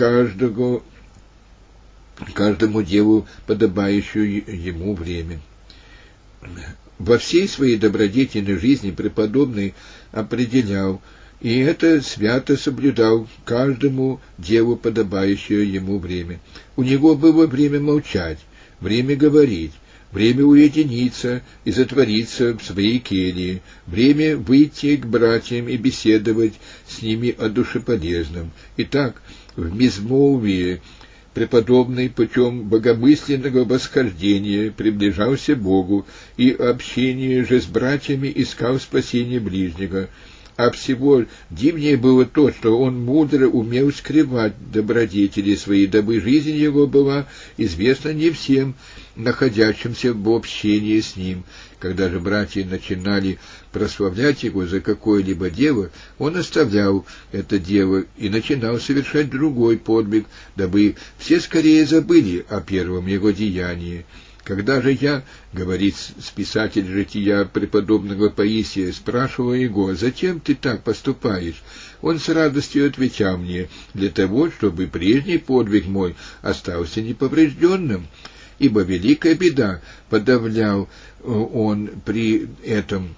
делу подобающее ему время. Во всей своей добродетельной жизни преподобный определял, и это свято соблюдал каждому делу подобающее ему время. У него было время молчать, время говорить, время уединиться и затвориться в своей келье, время выйти к братьям и беседовать с ними о душеполезном. Итак, в безмолвии преподобный путем богомысленного восхождения приближался к Богу, и общение же с братьями искал спасение ближнего. А всего дивнее было то, что он мудро умел скрывать добродетели свои, дабы жизнь его была известна не всем, находящимся в общении с ним. Когда же братья начинали прославлять его за какое-либо дело, он оставлял это дело и начинал совершать другой подвиг, дабы все скорее забыли о первом его деянии. Когда же я, говорит списатель жития преподобного Паисия, спрашивал его: «Зачем ты так поступаешь?», он с радостью отвечал мне: «Для того, чтобы прежний подвиг мой остался неповрежденным». Ибо великая беда, добавлял он при этом,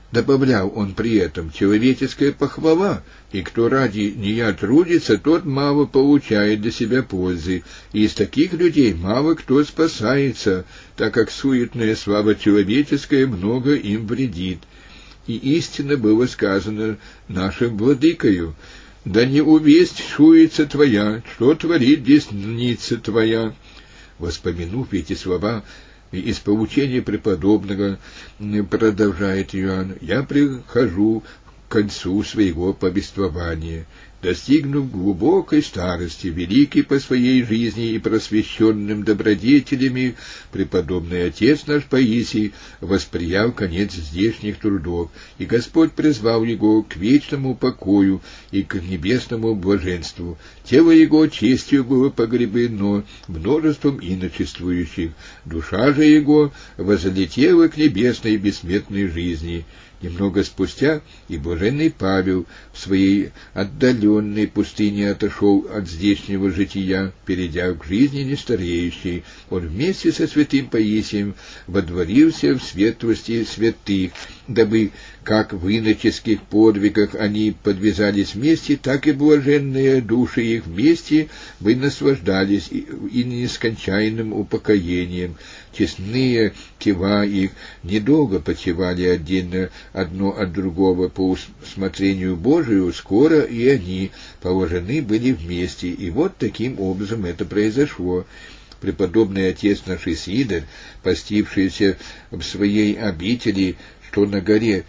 человеческая похвала, и кто ради нея трудится, тот мало получает для себя пользы, и из таких людей мало кто спасается, так как суетная слава человеческая много им вредит. И истинно было сказано нашим владыкою: «Да не увесть шуется твоя, что творит десница твоя». Воспомянув эти слова из поучения преподобного, продолжает Иоанн, я прихожу к концу своего повествования. достигнув глубокой старости, великий по своей жизни и просвещенным добродетелями, преподобный отец наш Паисий восприял конец здешних трудов, и Господь призвал его к вечному покою и к небесному блаженству. Тело его честью было погребено множеством иночествующих, душа же его возлетела к небесной и бессмертной жизни. Немного спустя и блаженный Павел в своей отдаленной пустыне отошел от здешнего жития, перейдя к жизни нестареющей. Он вместе со святым Паисием водворился в светлости святых, дабы как в иноческих подвигах они подвязались вместе, так и блаженные души их вместе бы наслаждались и нескончаемым упокоением. Честные тела их недолго почивали отдельно одно от другого по усмотрению Божию, скоро и они положены были вместе, и вот таким образом это произошло. Преподобный отец наш Исидор, постившийся в своей обители, что на горе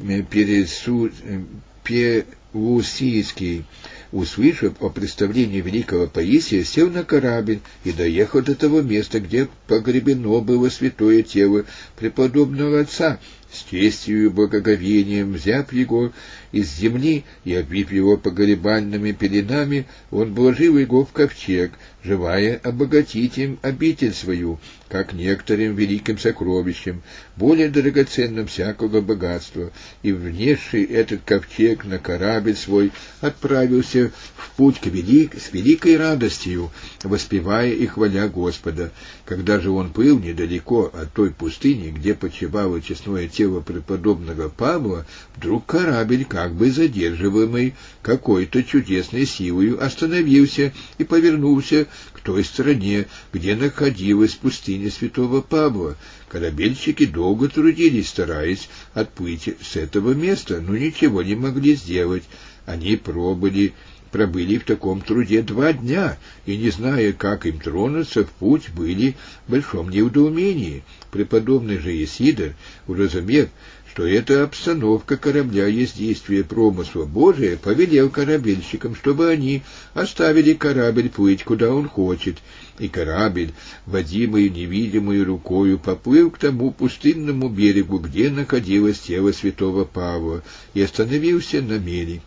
Перусийский, услышав о представлении великого Паисия, сел на корабль и доехал до того места, где погребено было святое тело преподобного отца, с честью и благоговением взяв его из земли и обвив его погребальными пеленами, он вложил его в ковчег, желая обогатить им обитель свою, как некоторым великим сокровищем, более драгоценным всякого богатства, и, внесший этот ковчег на корабль свой, отправился в путь с великой радостью, воспевая и хваля Господа. Когда же он плыл недалеко от той пустыни, где почивало честное тело преподобного Павла, вдруг корабль, как бы задерживаемый какой-то чудесной силою, остановился и повернулся к той стороне, где находилась пустыня святого Павла. Корабельщики долго трудились, стараясь отплыть с этого места, но ничего не могли сделать. Они пробыли в таком труде 2 дня, и, не зная, как им тронуться в путь, были в большом недоумении. Преподобный же Исидор, уразумев, что эта обстановка корабля есть действие промысла Божия, повелел корабельщикам, чтобы они оставили корабль плыть, куда он хочет, и корабль, водимый невидимой рукою, поплыл к тому пустынному берегу, где находилось тело святого Павла, и остановился на мели.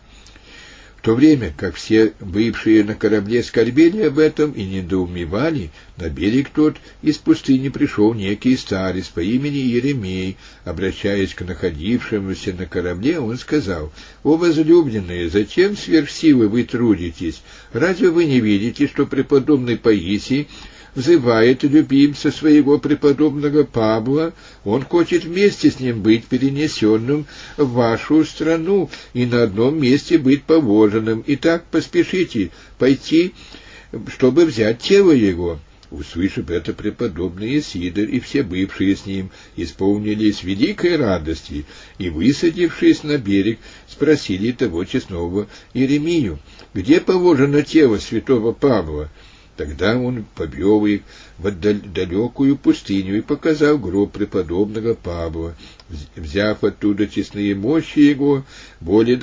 В то время, как все бывшие на корабле скорбели об этом и недоумевали, на берег тот из пустыни пришел некий старец по имени Еремей. Обращаясь к находившемуся на корабле, он сказал: «О возлюбленные, зачем сверх силы вы трудитесь? Разве вы не видите, что преподобный Паисий взывает любимца своего преподобного Павла? Он хочет вместе с ним быть перенесенным в вашу страну и на одном месте быть положенным. Итак, поспешите пойти, чтобы взять тело его». Услышав это, преподобный Исидор и все бывшие с ним исполнились великой радости и, высадившись на берег, спросили того честного Иеремию: «Где положено тело святого Павла?» Тогда он повел их в далекую пустыню и показал гроб преподобного Павла. Взяв оттуда честные мощи его, более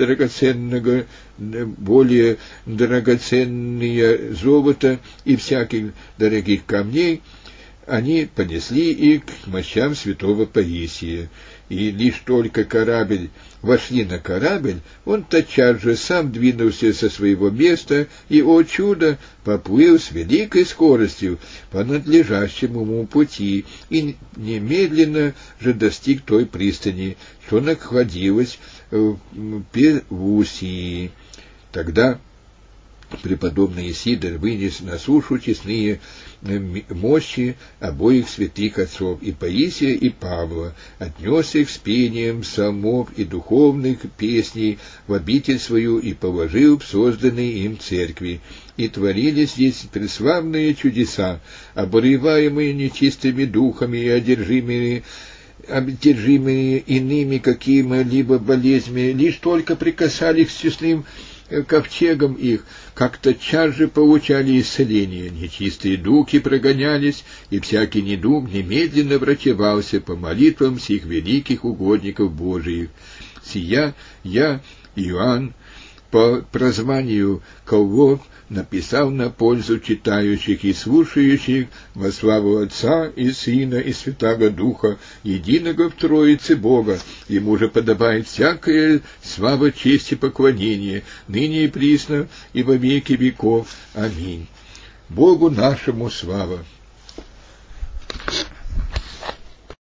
драгоценные золото и всяких дорогих камней, они понесли их к мощам святого Паисия. И лишь только вошли на корабль, он тотчас же сам двинулся со своего места и, о чудо, поплыл с великой скоростью по надлежащему ему пути и немедленно же достиг той пристани, что находилась в Перусии. Тогда преподобный Исидор вынес на сушу честные мощи обоих святых отцов, и Паисия, и Павла, отнес их с пением псалмов и духовных песней в обитель свою и положил в созданные им церкви. И творились здесь преславные чудеса, обуреваемые нечистыми духами и одержимые иными какими-либо болезнями, лишь только прикасались к честным ковчегам их, как тотчас же получали исцеление, нечистые духи прогонялись, и всякий недуг немедленно врачевался по молитвам сих великих угодников Божиих. Сия я, Иоанн, по прозванию кого написал на пользу читающих и слушающих во славу Отца и Сына и Святаго Духа, единого в Троице Бога. Ему же подобает всякая слава, честь и поклонение, ныне и присно, и во веки веков. Аминь. Богу нашему слава.